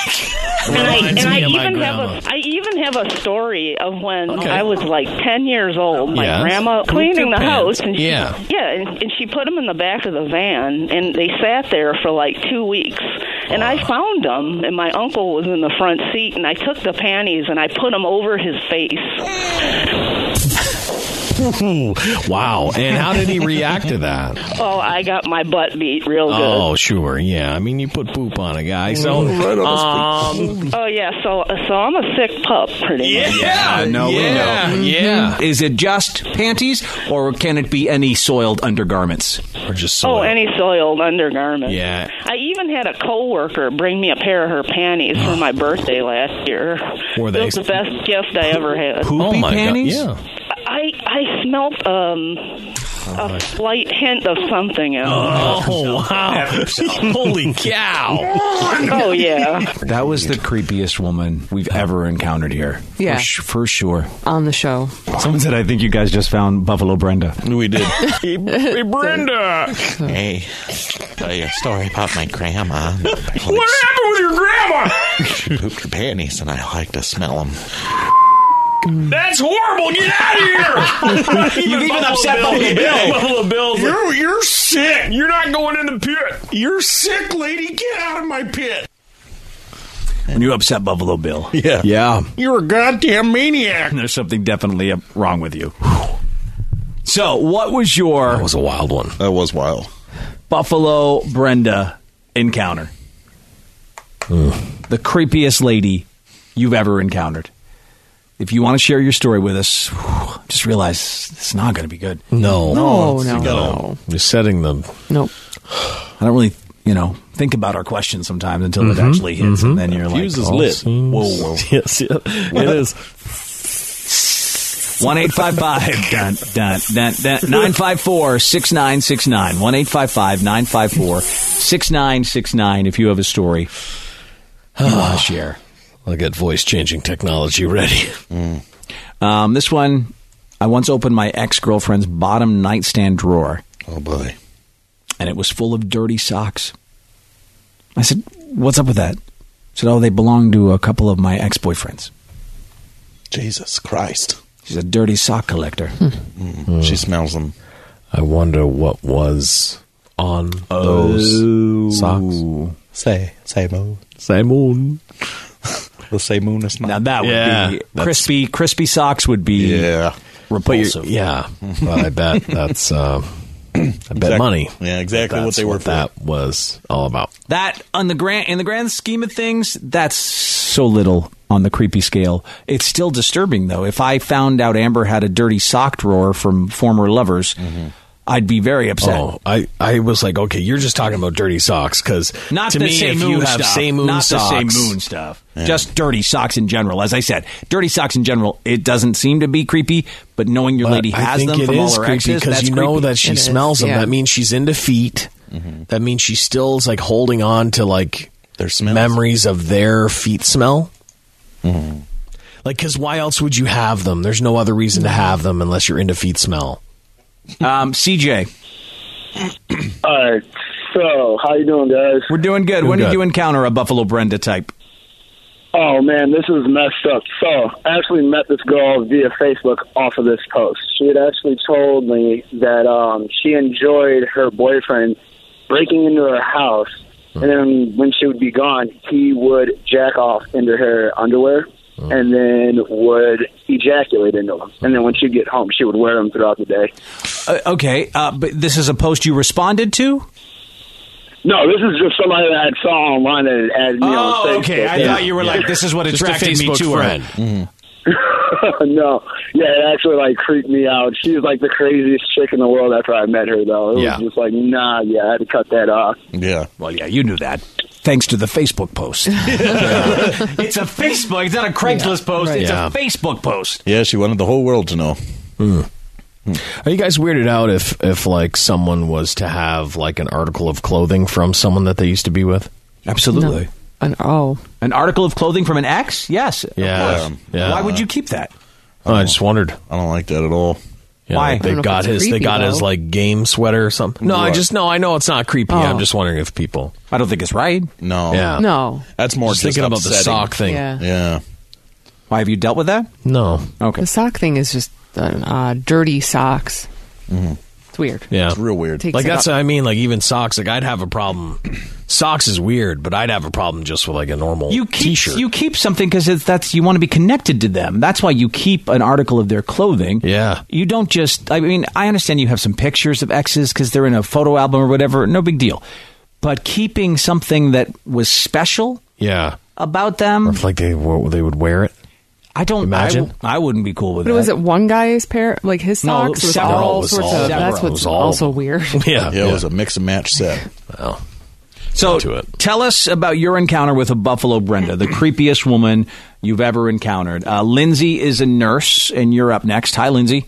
I even have a story of when I was like 10 years old. My grandma cleaning the house, and she put them in the back of the van, and they sat there for like 2 weeks. And I found them, and my uncle was in the front seat, and I took the panties and I put them over his face. Wow. And how did he react to that? Oh, I got my butt beat real good. Oh, sure. Yeah. I mean, you put poop on a guy. So, oh, yeah. So I'm a sick pup, pretty much. Yeah. We know. Yeah. Is it just panties, or can it be any soiled undergarments? Or just soiled? Oh, any soiled undergarments. Yeah. I even had a coworker bring me a pair of her panties for my birthday last year. Were they? It was the best gift I ever had. Poopy panties? God. Yeah. I smelled a slight hint of something else. Oh, wow. Holy cow. Oh, yeah. That was the creepiest woman we've ever encountered here. Yeah. For sure. On the show. Someone said, I think you guys just found Buffalo Brenda. We did. Hey, Brenda. Hey, tell you a story about my grandma. What happened with your grandma? She pooped her panties, and I like to smell them. That's horrible. Get out of here. You've even upset Buffalo Bill. Buffalo Bill's you're sick. You're not going in the pit. You're sick, lady. Get out of my pit. When you upset Buffalo Bill. Yeah. You're a goddamn maniac. There's something definitely wrong with you. So, what was your... That was a wild one. That was wild. Buffalo Brenda encounter? The creepiest lady you've ever encountered. If you want to share your story with us, just realize it's not going to be good. No. No. You're setting them. Nope. I don't really, think about our questions sometimes until it actually hits, and then you're like, Fuse is lit. Whoa. Yes, it is. 1-855-954-6969. 1-855-954-6969 if you have a story you want to share. I'll get voice-changing technology ready. This one, I once opened my ex-girlfriend's bottom nightstand drawer. Oh, boy. And it was full of dirty socks. I said, what's up with that? She said, they belong to a couple of my ex-boyfriends. Jesus Christ. She's a dirty sock collector. She smells them. I wonder what was on those socks. Say moon. Say moon. The same moon is not. Now that would be crispy socks would be repulsive. Well, I bet that's I bet money. Yeah, exactly what they were for. That was all about. That in the grand scheme of things, that's so little on the creepy scale. It's still disturbing though. If I found out Amber had a dirty sock drawer from former lovers, I'd be very upset. Oh, I was like, okay, you're just talking about dirty socks because not to the me, same if moon you have stuff. same moon Not socks, the same moon stuff. Just dirty socks in general. As I said, dirty socks in general. It doesn't seem to be creepy, but knowing your lady has them from all her exes, because that's you know creepy. that she smells them. That means she's into feet. That means she still is like holding on to like their smells. Memories of their feet smell. Like, because why else would you have them? There's no other reason to have them unless you're into feet smell. CJ. All right. So, how you doing, guys? We're doing good. When did you encounter a Buffalo Brenda type? Oh, man, this is messed up. So, I actually met this girl via Facebook off of this post. She had actually told me that she enjoyed her boyfriend breaking into her house, and then when she would be gone, he would jack off into her underwear and then would ejaculate into them. And then when she'd get home, she would wear them throughout the day. But this is a post you responded to? No, this is just somebody that I saw online that had added me on Facebook. Okay. I thought you were like, this is what Just a attracted me Facebook to friend. her. No. Yeah, it actually, like, creeped me out. She was, like, the craziest chick in the world after I met her, though. It was just like, nah, yeah, I had to cut that off. Yeah. Well, yeah, you knew that. Thanks to the Facebook post. It's a Facebook. It's not a Craigslist post. Right. It's Yeah. a Facebook post. Yeah, she wanted the whole world to know. Are you guys weirded out if like someone was to have like an article of clothing from someone that they used to be with? Absolutely. An article of clothing from an ex? Yes. of Yeah. course. Yeah. Why would you keep that? Oh, I just wondered. I don't like that at all. Yeah, Why? like I don't know they if got it's his creepy, like game sweater or something. No, I know it's not creepy. Oh. I'm just wondering if people. I don't think it's right. No. Yeah. No. That's more Just thinking about the upsetting. sock thing. Yeah. Yeah. Why, have you dealt with that? No. Okay. The sock thing is just dirty socks. It's weird. Yeah, it's real weird. Takes Like it that's up. what I mean. Like even socks. Like I'd have a problem. Socks is weird, but I'd have a problem just with like a normal T-shirt. You keep something because that's you want to be connected to them. That's why you keep an article of their clothing. Yeah. You don't just. I mean, I understand you have some pictures of exes because they're in a photo album or whatever. No big deal. But keeping something that was special Yeah. about them, Or if like they would wear it. I don't Imagine. I wouldn't be cool with But that. was it one guy's pair, like his No, socks? Or was it several. all It was sorts all of. several. That's It what's was all also of them. weird. Yeah. Yeah, it was a mix and match set. Well. So to it. tell us about your encounter with a Buffalo Brenda, the creepiest woman you've ever encountered. Lindsay is a nurse, and you're up next. Hi, Lindsay.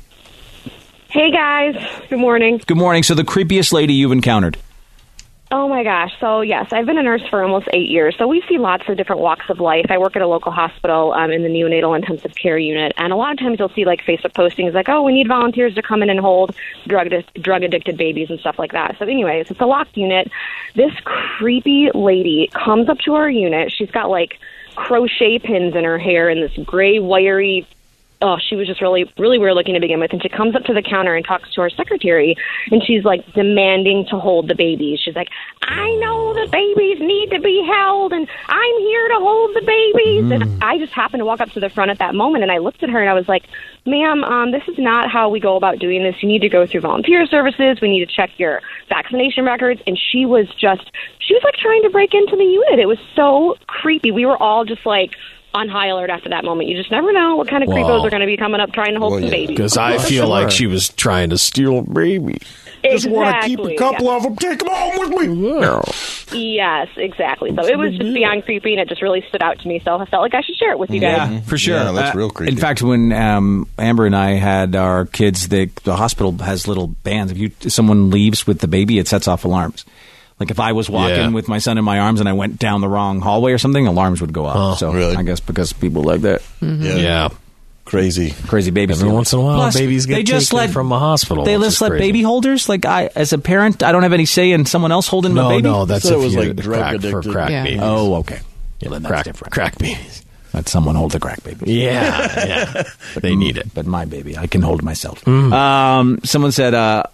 Hey guys, good morning. Good morning. So the creepiest lady you've encountered. Oh my gosh. So yes, I've been a nurse for almost 8 years. So we see lots of different walks of life. I work at a local hospital in the neonatal intensive care unit. And a lot of times you'll see like Facebook postings like, oh, we need volunteers to come in and hold drug addicted babies and stuff like that. So anyways, it's a locked unit. This creepy lady comes up to our unit. She's got like crochet pins in her hair and this gray wiry. Oh, she was just really, really weird looking to begin with. And she comes up to the counter and talks to her secretary, and she's like demanding to hold the babies. She's like, I know the babies need to be held, and I'm here to hold the babies. And I just happened to walk up to the front at that moment, and I looked at her and I was like, ma'am, this is not how we go about doing this. You need to go through volunteer services. We need to check your vaccination records. And she was like trying to break into the unit. It was so creepy. We were all just like, on high alert after that moment. You just never know what kind of creepos are going to be going to be trying to hold some babies. Because I feel like she was trying to steal a baby. Just want to keep a couple of them. Take them home with me. Yes, exactly. So it was just beyond creepy, and it just really stood out to me. So I felt like I should share it with you guys. Yeah, for sure. Yeah, that's real creepy. In fact, when Amber and I had our kids, the hospital has little bands. If someone leaves with the baby, it sets off alarms. Like if I was walking with my son in my arms and I went down the wrong hallway or something, alarms would go off. So really? I guess because people like that. Yeah. Crazy babies. Every once in a while, Plus, babies get they just taken let, from a hospital. They which just is let crazy. baby holders. Like as a parent, I don't have any say in someone else holding my baby. No, that's So if it was you like drug crack addicted. for crack babies. Oh, okay. Yeah, Well, then crack, that's different. crack babies. Let someone hold the crack baby. Yeah. They need it. But my baby, I can hold myself. Someone said,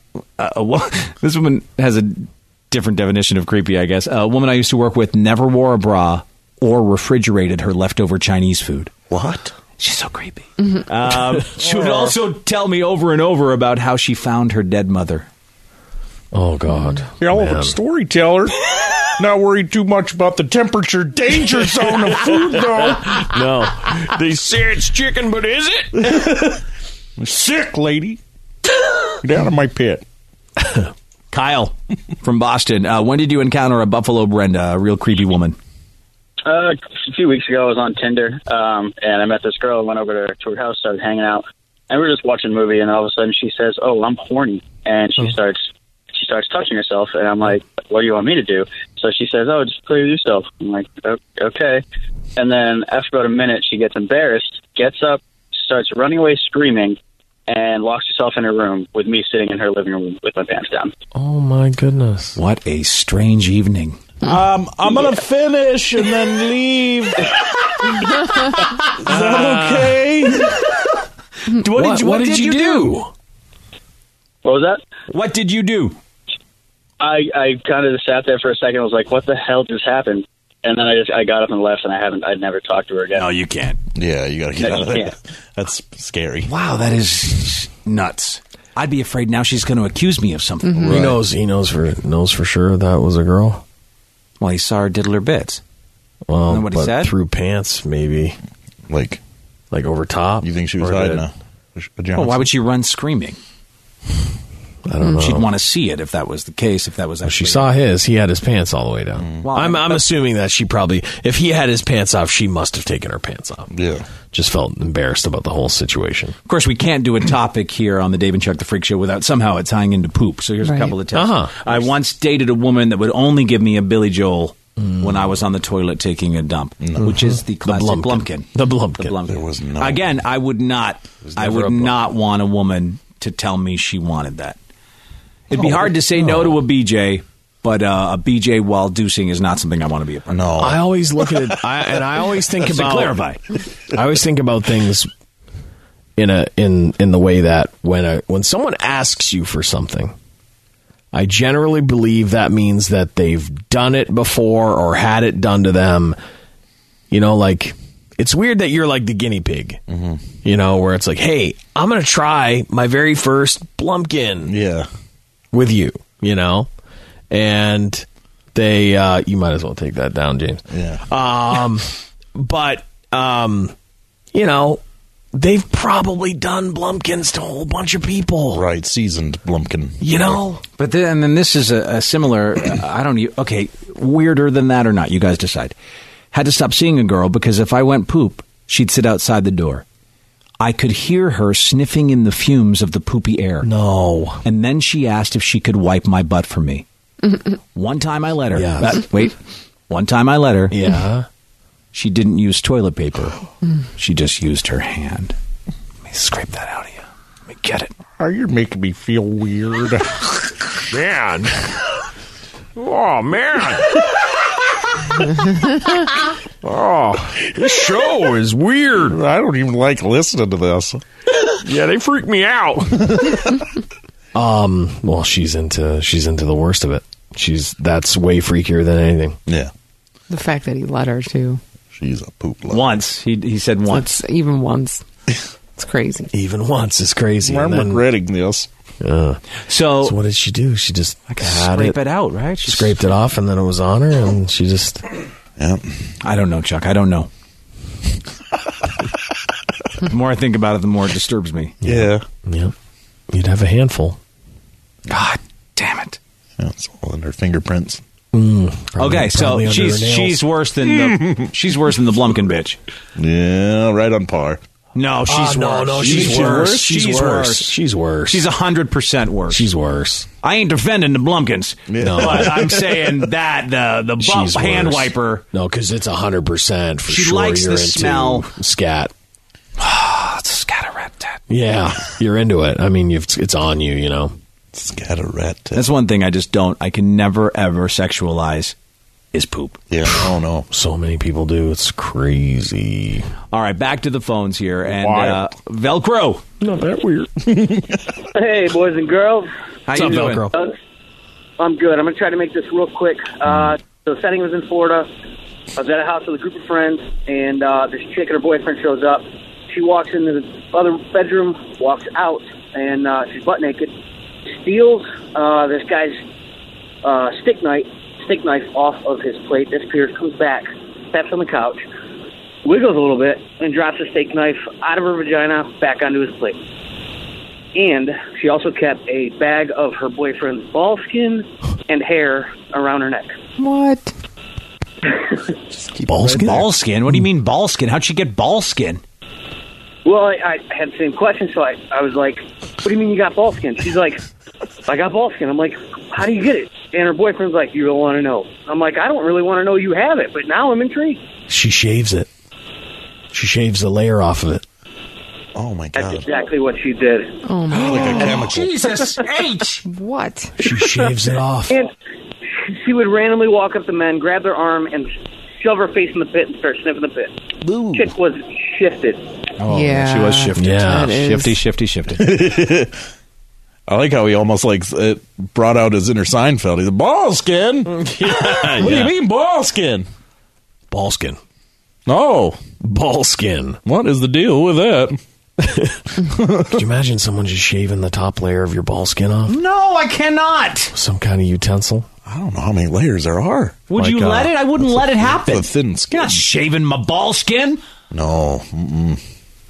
this woman has a different definition of creepy, I guess. A woman I used to work with never wore a bra or refrigerated her leftover Chinese food. What? She's so creepy. She would also tell me over and over about how she found her dead mother. Oh, God. Hell of a storyteller. Not worried too much about the temperature danger zone of food, though. No. They say it's chicken, but is it? I'm sick, lady. Get out of my pit. Kyle from Boston. When did you encounter a Buffalo Brenda, a real creepy woman? A few weeks ago, I was on Tinder, and I met this girl. Went over to her house, started hanging out, and we were just watching a movie. And all of a sudden, she says, "Oh, I'm horny," and she starts touching herself. And I'm like, "What do you want me to do?" So she says, "Oh, just play with yourself." I'm like, "Okay." And then after about a minute, she gets embarrassed, gets up, starts running away, screaming, and locks herself in her room with me sitting in her living room with my pants down. Oh, my goodness. What a strange evening. I'm going to finish and then leave. Is that okay? What did you do? What was that? What did you do? I kind of just sat there for a second. I was like, "What the hell just happened?" And then I got up and left, and I'd never talked to her again. No, you can't. Yeah, you got to get No, out of you there. can't. That's scary. Wow, that is nuts. I'd be afraid now she's going to accuse me of something. Mm-hmm. He knows for sure that was a girl. Well, he saw her diddle her bits. Well, Isn't that what he but said? through pants, maybe. Like Like over top? You think she was hiding a Johnson? Well, why would she run screaming? I don't know. She'd want to see it if that was the case. If that was actually She saw his. He had his pants all the way down. Well, I'm assuming that she probably, if he had his pants off, she must have taken her pants off. Yeah. Just felt embarrassed about the whole situation. Of course, we can't do a topic here on the Dave and Chuck the Freak Show without somehow it tying into poop. So here's a couple of tips. I once dated a woman that would only give me a Billy Joel when I was on the toilet taking a dump, which is the classic Blumpkin. The Blumpkin. There was no. Again, I would not want a woman to tell me she wanted that. It'd be hard to say no to a BJ, but a BJ while deucing is not something I want to be a part of. No. I always look at it, I always think about. To clarify. I always think about things in the way that when someone asks you for something, I generally believe that means that they've done it before or had it done to them. You know, like, it's weird that you're like the guinea pig, you know, where it's like, hey, I'm going to try my very first Blumpkin. Yeah. With you, you know, and they, you might as well take that down, James. Yeah. But, you know, they've probably done Blumpkins to a whole bunch of people. Right. Seasoned Blumpkin. You know? But then this is a similar, okay, weirder than that or not, you guys decide. Had to stop seeing a girl because if I went poop, she'd sit outside the door. I could hear her sniffing in the fumes of the poopy air. No. And then she asked if she could wipe my butt for me. One time I let her. Yeah. One time I let her. Yeah. She didn't use toilet paper. She just used her hand. Let me scrape that out of you. Let me get it. Oh, you're making me feel weird. Man. Oh, man. Oh, this show is weird. I don't even like listening to this. Yeah, they freak me out. Well, she's into the worst of it. That's way freakier than anything. Yeah. The fact that he let her too. She's a poop lover. Once. He said once. Even once. It's crazy. Even once is crazy. I'm regretting this. So what did she do? She just scrape it out, right? She scraped it off, and then it was on her, and she just. Yeah. I don't know, Chuck. I don't know. The more I think about it, the more it disturbs me. Yeah. Yeah. You'd have a handful. God damn it. Yeah, it's all in her fingerprints. Okay, so she's worse than the Blumpkin bitch. Yeah, right on par. No, she's worse. No, she's worse. She's worse. She's worse. She's 100% worse. She's worse. I ain't defending the Blumpkins, No. but I'm saying that the She's bump hand worse. wiper. No, because it's 100% for She sure. likes you're the into smell. Scat. It's scatter-rat-tat. Yeah, you're into it. I mean, it's on you, you know. Scatter-rat-tat. That's one thing I can never, ever sexualize is poop. Yeah, oh no. So many people do. It's crazy. All right, back to the phones here. And Wild. Velcro. Not that weird. Hey, boys and girls. How you doing? Velcro? I'm good. I'm going to try to make this real quick. The setting was in Florida. I was at a house with a group of friends, and this chick and her boyfriend shows up. She walks into the other bedroom, walks out, and she's butt naked. Steals this guy's steak knife off of his plate, disappears, comes back, steps on the couch, wiggles a little bit, and drops the steak knife out of her vagina back onto his plate. And she also kept a bag of her boyfriend's ball skin and hair around her neck. What? Ball skin? Ball skin? What do you mean ball skin? How'd she get ball skin? Well, I had the same question, so I was like, what do you mean you got ball skin? She's like, I got ball skin. I'm like, how do you get it? And her boyfriend's like, you don't want to know. I'm like, I don't really want to know you have it, but now I'm intrigued. She shaves it. She shaves the layer off of it. Oh, my God. That's exactly what she did. Oh, my Like a God. chemical. Jesus H! What? She shaves it off. And she would randomly walk up to men, grab their arm, and shove her face in the pit and start sniffing the pit. Ooh. Chick was shifted. Oh, Yeah. she was shifted. Yeah. That is- Shifty. I like how he almost brought out his inner Seinfeld. He's a ball skin. Yeah, What do you mean ball skin? Ball skin. No. Ball skin. What is the deal with that? Could you imagine someone just shaving the top layer of your ball skin off? No, I cannot. Some kind of utensil? I don't know how many layers there are. Would you let it? I wouldn't let it happen. The thin skin. You're not shaving my ball skin. No. Mm-mm.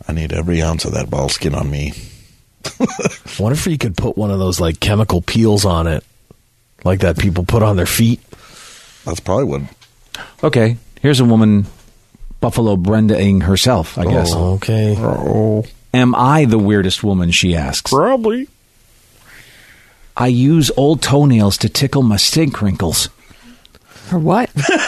I need every ounce of that ball skin on me. I wonder if you could put one of those like chemical peels on it, like that people put on their feet. That's probably what. Okay, here's a woman, Buffalo Brenda-ing herself, I guess. Okay. Am I the weirdest woman, she asks. Probably. I use old toenails to tickle my stink wrinkles. For what?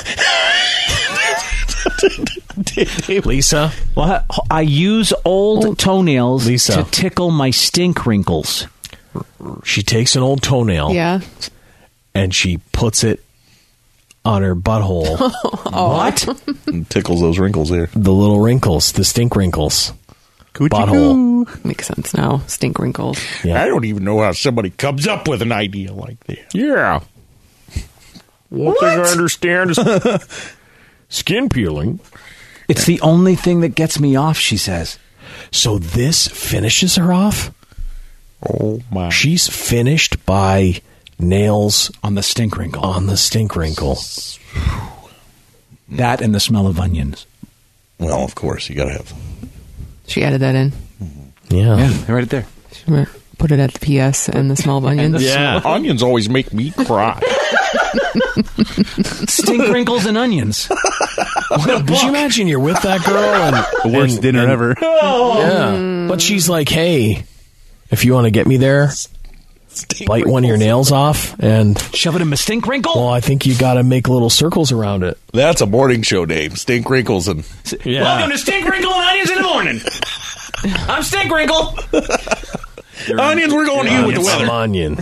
Lisa? What? I use old toenails Lisa. to tickle my stink wrinkles. She takes an old toenail Yeah. and she puts it on her butthole. What? And tickles those wrinkles there. The little wrinkles, the stink wrinkles. Butthole. Makes sense now. Stink wrinkles. Yeah. I don't even know how somebody comes up with an idea like that. Yeah. One thing I understand is skin peeling. It's the only thing that gets me off, she says. So this finishes her off? Oh, my. She's finished by nails on the stink wrinkle. On the stink wrinkle. That and the smell of onions. Well, of course, you got to have. She added that in. Yeah. Yeah, right there. Put it at the PS and the smell of onions. Yeah. Onions always make me cry. Stink wrinkles and onions. Could you imagine you're with that girl and The worst dinner ever. Yeah. But she's like, hey, if you want to get me there, bite one of your nails off and shove it in my stink wrinkle? Well, I think you got to make little circles around it. That's a morning show name. Stink wrinkles and. Yeah. Welcome to Stink Wrinkle and Onions in the morning. I'm Stink Wrinkle. Onions, we're going to you with the weather. I'm onion.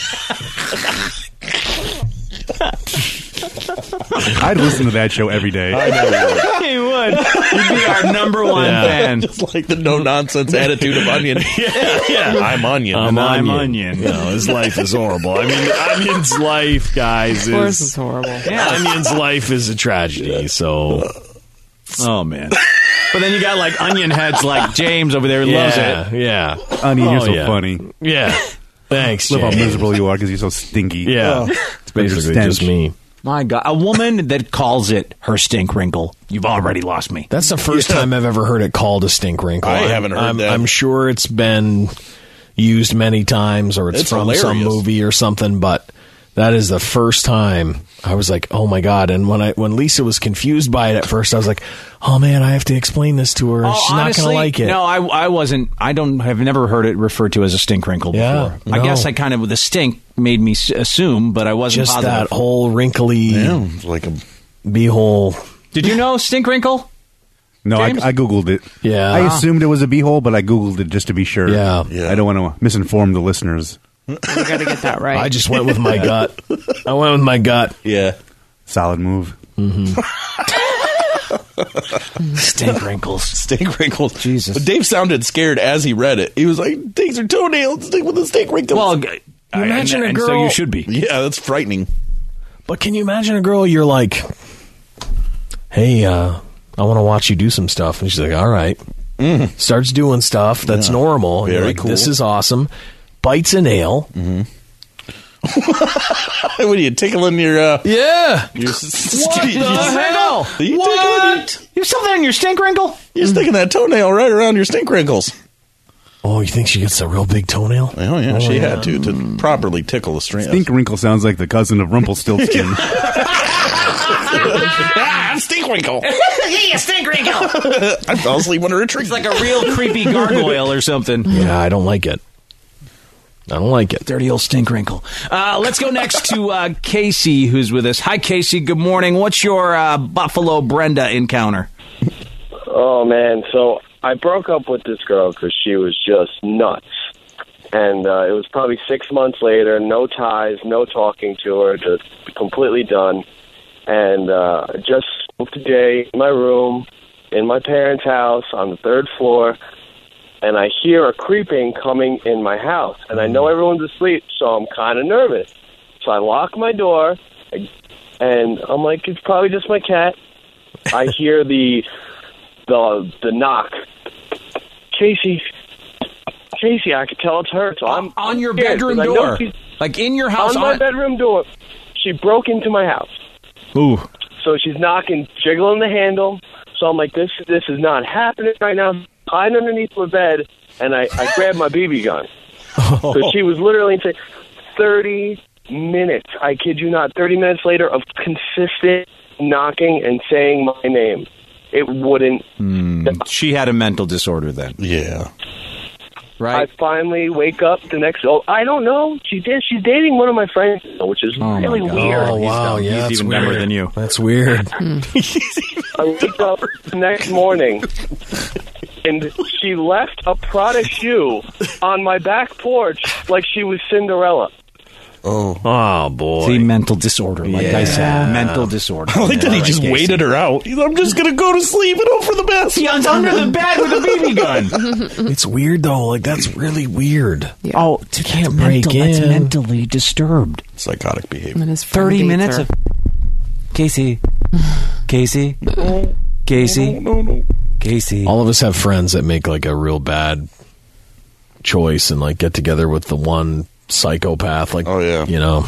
I'd listen to that show every day. I know He would. He'd be our number one fan. Just like the no-nonsense attitude of Onion. Yeah. I'm Onion. I'm Onion. No, his life is horrible. I mean, Onion's life, guys, Of course is it's horrible. Onion's life is a tragedy. So, Oh, man. But then you got like onion heads like James over there who loves it. Yeah. Onion, you're so yeah. funny. Yeah. Thanks, Look how James. miserable you are because you're so stinky. Yeah. It's basically stench. just me. My God. A woman that calls it her stink wrinkle, you've already lost me. That's the first time I've ever heard it called a stink wrinkle. I haven't heard that. I'm sure it's been used many times or it's from some hilarious. movie or something, but that is the first time I was like, oh my God. And when Lisa was confused by it at first, I was like, oh man, I have to explain this to her. She's not going to like it. No, I wasn't. I've never heard it referred to as a stink wrinkle before. Yeah, I no. guess I kind of, the stink made me assume, but I wasn't Just positive. that whole wrinkly Yeah, it's like a. beehole. Did you know stink wrinkle? No, I James? Googled it. Yeah. I assumed it was a beehole, but I Googled it just to be sure. Yeah. I don't want to misinform the listeners. You got to get that right. I just went with my gut. I went with my gut. Yeah. Solid move. Stink wrinkles. Stink wrinkles. Jesus. But Dave sounded scared as he read it. He was like, takes her toenails, stick with the stink wrinkles. Well, imagine a and girl. so you should be. Yeah, that's frightening. But can you imagine a girl you're like, hey, I want to watch you do some stuff. And she's like, all right. Starts doing stuff that's Yeah. normal. And you're Very like, cool. this is awesome. Bites a nail. What are you tickling your? Yeah. Your What the hell? Are you What? You have something in your stink wrinkle? You're sticking that toenail right around your stink wrinkles. Oh, you think she gets a real big toenail? Oh yeah, she had to properly tickle the string. Stink wrinkle sounds like the cousin of Rumpelstiltskin. I'm stink wrinkle. Yeah, stink wrinkle. I fell asleep under a tree. It's like a real creepy gargoyle or something. Yeah, I don't like it. I don't like it. Dirty old stink wrinkle. Let's go next to Casey, who's with us. Hi, Casey. Good morning. What's your Buffalo Brenda encounter? Oh, man. So I broke up with this girl because she was just nuts. And it was probably 6 months later, no ties, no talking to her, just completely done. And just moved today in my room, in my parents' house on the 3rd floor. And I hear a creeping coming in my house. And I know everyone's asleep, so I'm kind of nervous. So I lock my door, and I'm like, it's probably just my cat. I hear the knock. Casey, I could tell it's her. So I'm on your scared, bedroom 'cause I know door? she's Like in your house? on my bedroom door. She broke into my house. Ooh. So she's knocking, jiggling the handle. So I'm like, this is not happening right now. hide underneath my bed, and I grabbed my BB gun. So she was literally 30 minutes. I kid you not. 30 minutes later of consistent knocking and saying my name. It wouldn't. She had a mental disorder then. Yeah. Right. I finally wake up the next. I don't know. She's dating one of my friends, which is really weird. Oh, wow. Yeah, he's even dumber than you. That's weird. I wake up the next morning, and she left a Prada shoe on my back porch like she was Cinderella. Oh, boy. See, mental disorder, like I said. Mental disorder. I like that he just waited her out. I'm just going to go to sleep and hope for the best. He's under the bed with a BB gun. It's weird, though. Like, that's really weird. Yeah. Oh, you can't break in. That's mentally disturbed. Psychotic behavior. And his 30 minutes of... Casey. Casey. Casey. No. Casey. All of us have friends that make, like, a real bad choice and, like, get together with the one psychopath, like, you know,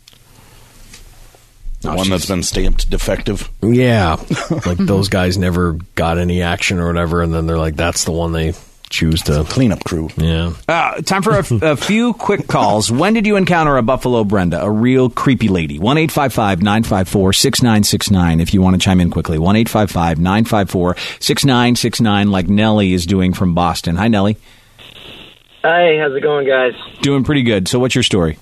the one that's been stamped defective. Yeah, like those guys never got any action or whatever, and then they're like, that's the one they choose to cleanup crew. Yeah. Time for a few quick calls. When did you encounter a Buffalo Brenda, a real creepy lady? 1-855-954-6969 if you want to chime in quickly. 1-855-954-6969 like Nellie is doing from Boston. Hi, Nellie. Hey, how's it going, guys? Doing pretty good. So what's your story?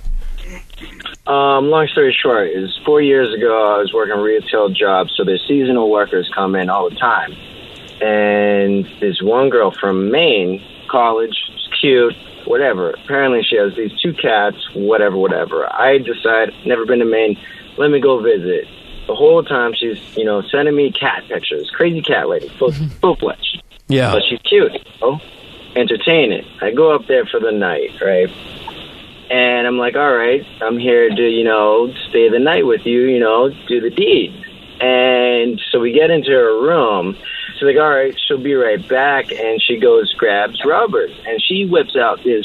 Long story short, it was 4 years ago. I was working a retail job, so there's seasonal workers come in all the time. And this one girl from Maine, college, cute, whatever. Apparently she has these 2 cats, whatever. I decide, never been to Maine, let me go visit. The whole time she's, sending me cat pictures. Crazy cat lady, full-fledged. Yeah. But she's cute, entertaining. I go up there for the night, right? And I'm like, all right, I'm here to, stay the night with you, do the deed. And so we get into her room. She's like, all right, she'll be right back. And she goes, grabs rubbers. And she whips out this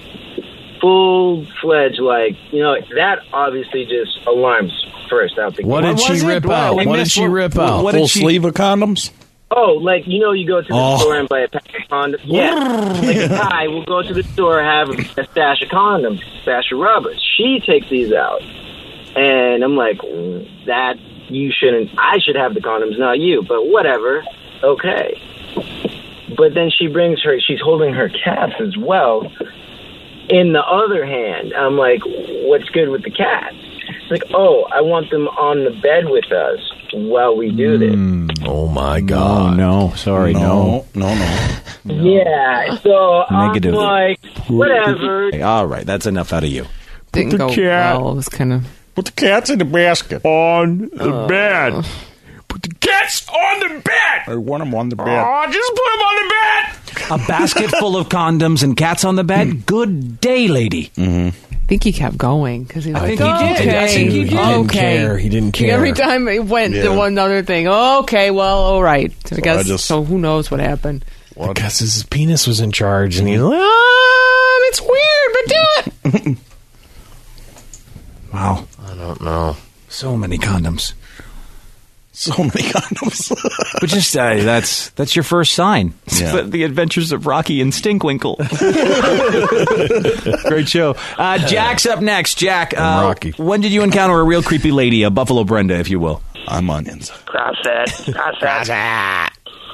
full-fledged, that obviously just alarms first out the gate. What did she rip out? What did she rip out? Full sleeve of condoms? Oh, you go to the store and buy a pack of condoms. Yeah. Like a guy will go to the store, have a stash of condoms, stash of rubbers. She takes these out. And I'm like, I should have the condoms, not you. But whatever. Okay. But then she's holding her cats as well in the other hand. I'm like, what's good with the cats? It's like, I want them on the bed with us while we do this. Oh my God! No, sorry, no. Yeah, so Negative. I'm like, whatever. All right, that's enough out of you. Didn't go well. It was kind of... Put the cats in the basket. On the bed. Put the cats on the bed. I want them on the bed. Just put them on the bed. A basket full of condoms and cats on the bed? Good day, lady. I think he kept going because he was I like, think he did. okay. I think he did. He didn't care. He didn't care. Every time he went to one other thing, okay, well, all right. So I guess, so who knows what happened. Because his penis was in charge, and he's like, it's weird, but do it. Wow. I don't know. So many condoms. But just that's your first sign. Yeah. The Adventures of Rocky and Stinkwinkle. Great show. Jack's up next. Jack, Rocky. When did you encounter a real creepy lady, a Buffalo Brenda, if you will? I'm onions. Cross that.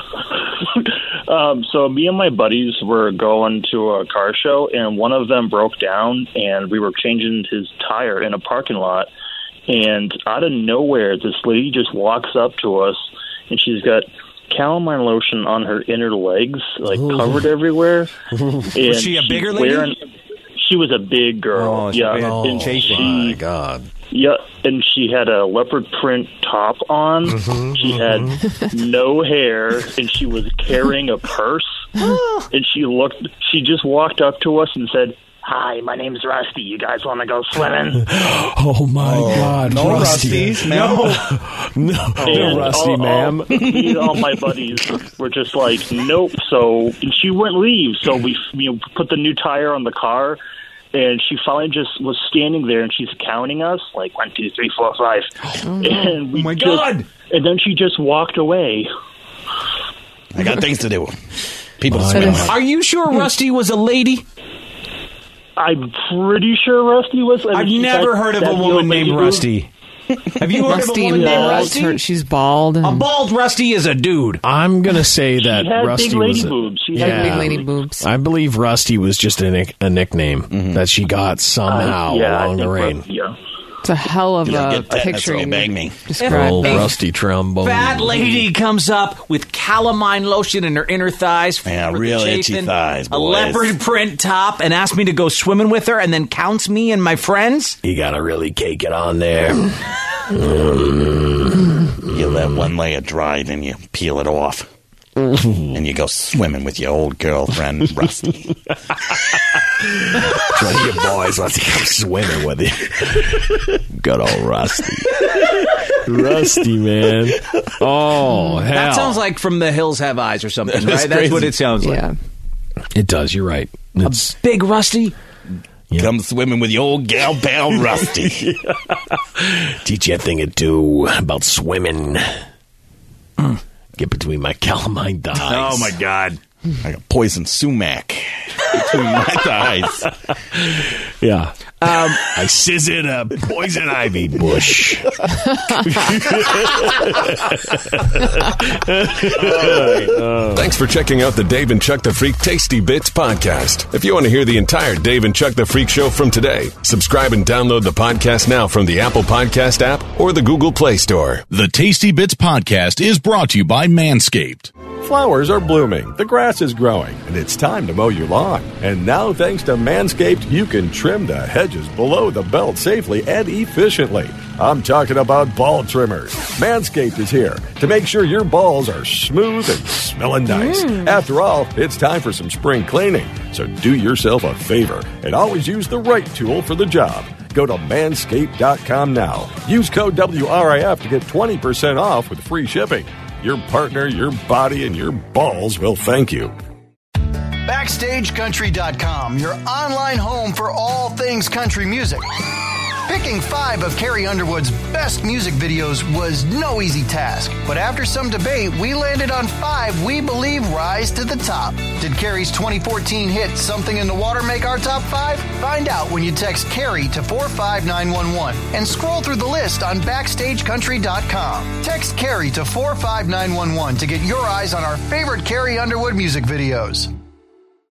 So me and my buddies were going to a car show, and one of them broke down, and we were changing his tire in a parking lot. And out of nowhere, this lady just walks up to us, and she's got calamine lotion on her inner legs, covered everywhere. Was she a bigger lady? She was a big girl. And my God. Yeah, and she had a leopard print top on. She had no hair, and she was carrying a purse. And she just walked up to us and said, "Hi, my name's Rusty. You guys want to go swimming?" Oh my God, no, Rusty. No, Rusty, ma'am. All my buddies were just like, nope. So and she wouldn't leave. So we put the new tire on the car, and she finally just was standing there, and she's counting us 1, 2, 3, 4, 5. And we God! And then she just walked away. I got things to do. people to swim with. Are you sure Rusty was a lady? I'm pretty sure Rusty was. I've never heard of a woman named Rusty. Have you heard of a woman named Rusty? She's bald. A bald Rusty is a dude. I'm going to say that Rusty big lady was boobs. She had big lady boobs. I believe Rusty was just a nickname that she got somehow along the reign. It's a hell of a picture. Old Rusty Trombone. Fat lady comes up with calamine lotion in her inner thighs. Yeah, real itchy thighs, boys. A leopard print top, and asked me to go swimming with her, and then counts me and my friends. You gotta really cake it on there. You let one layer dry, then you peel it off. And you go swimming with your old girlfriend, Rusty. One of your boys wants to come swimming with you. Good old Rusty. Rusty, man. Oh, hell. That sounds like From the Hills Have Eyes or something, right? That's crazy. what it sounds like. Yeah. It does, you're right. It's big Rusty. Come swimming with your old gal pal, Rusty. Teach you a thing or two about swimming. Get between my calamine thighs. Oh, my God. I got poison sumac between my thighs. Yeah. I scissored a poison ivy bush. Thanks for checking out the Dave and Chuck the Freak Tasty Bits podcast. If you want to hear the entire Dave and Chuck the Freak show from today, subscribe and download the podcast now from the Apple Podcast app or the Google Play Store. The Tasty Bits podcast is brought to you by Manscaped. Flowers are blooming, the grass is growing, and it's time to mow your lawn. And now, thanks to Manscaped, you can trim the hedges below the belt safely and efficiently. I'm talking about ball trimmers. Manscaped is here to make sure your balls are smooth and smelling nice. After all, it's time for some spring cleaning. So do yourself a favor and always use the right tool for the job. Go to manscaped.com now. Use code WRIF to get 20% off with free shipping. Your partner, your body, and your balls will thank you. BackstageCountry.com, your online home for all things country music. Picking 5 of Carrie Underwood's best music videos was no easy task, but after some debate, we landed on 5 we believe rise to the top. Did Carrie's 2014 hit Something in the Water make our top 5? Find out when you text Carrie to 45911 and scroll through the list on BackstageCountry.com. Text Carrie to 45911 to get your eyes on our favorite Carrie Underwood music videos.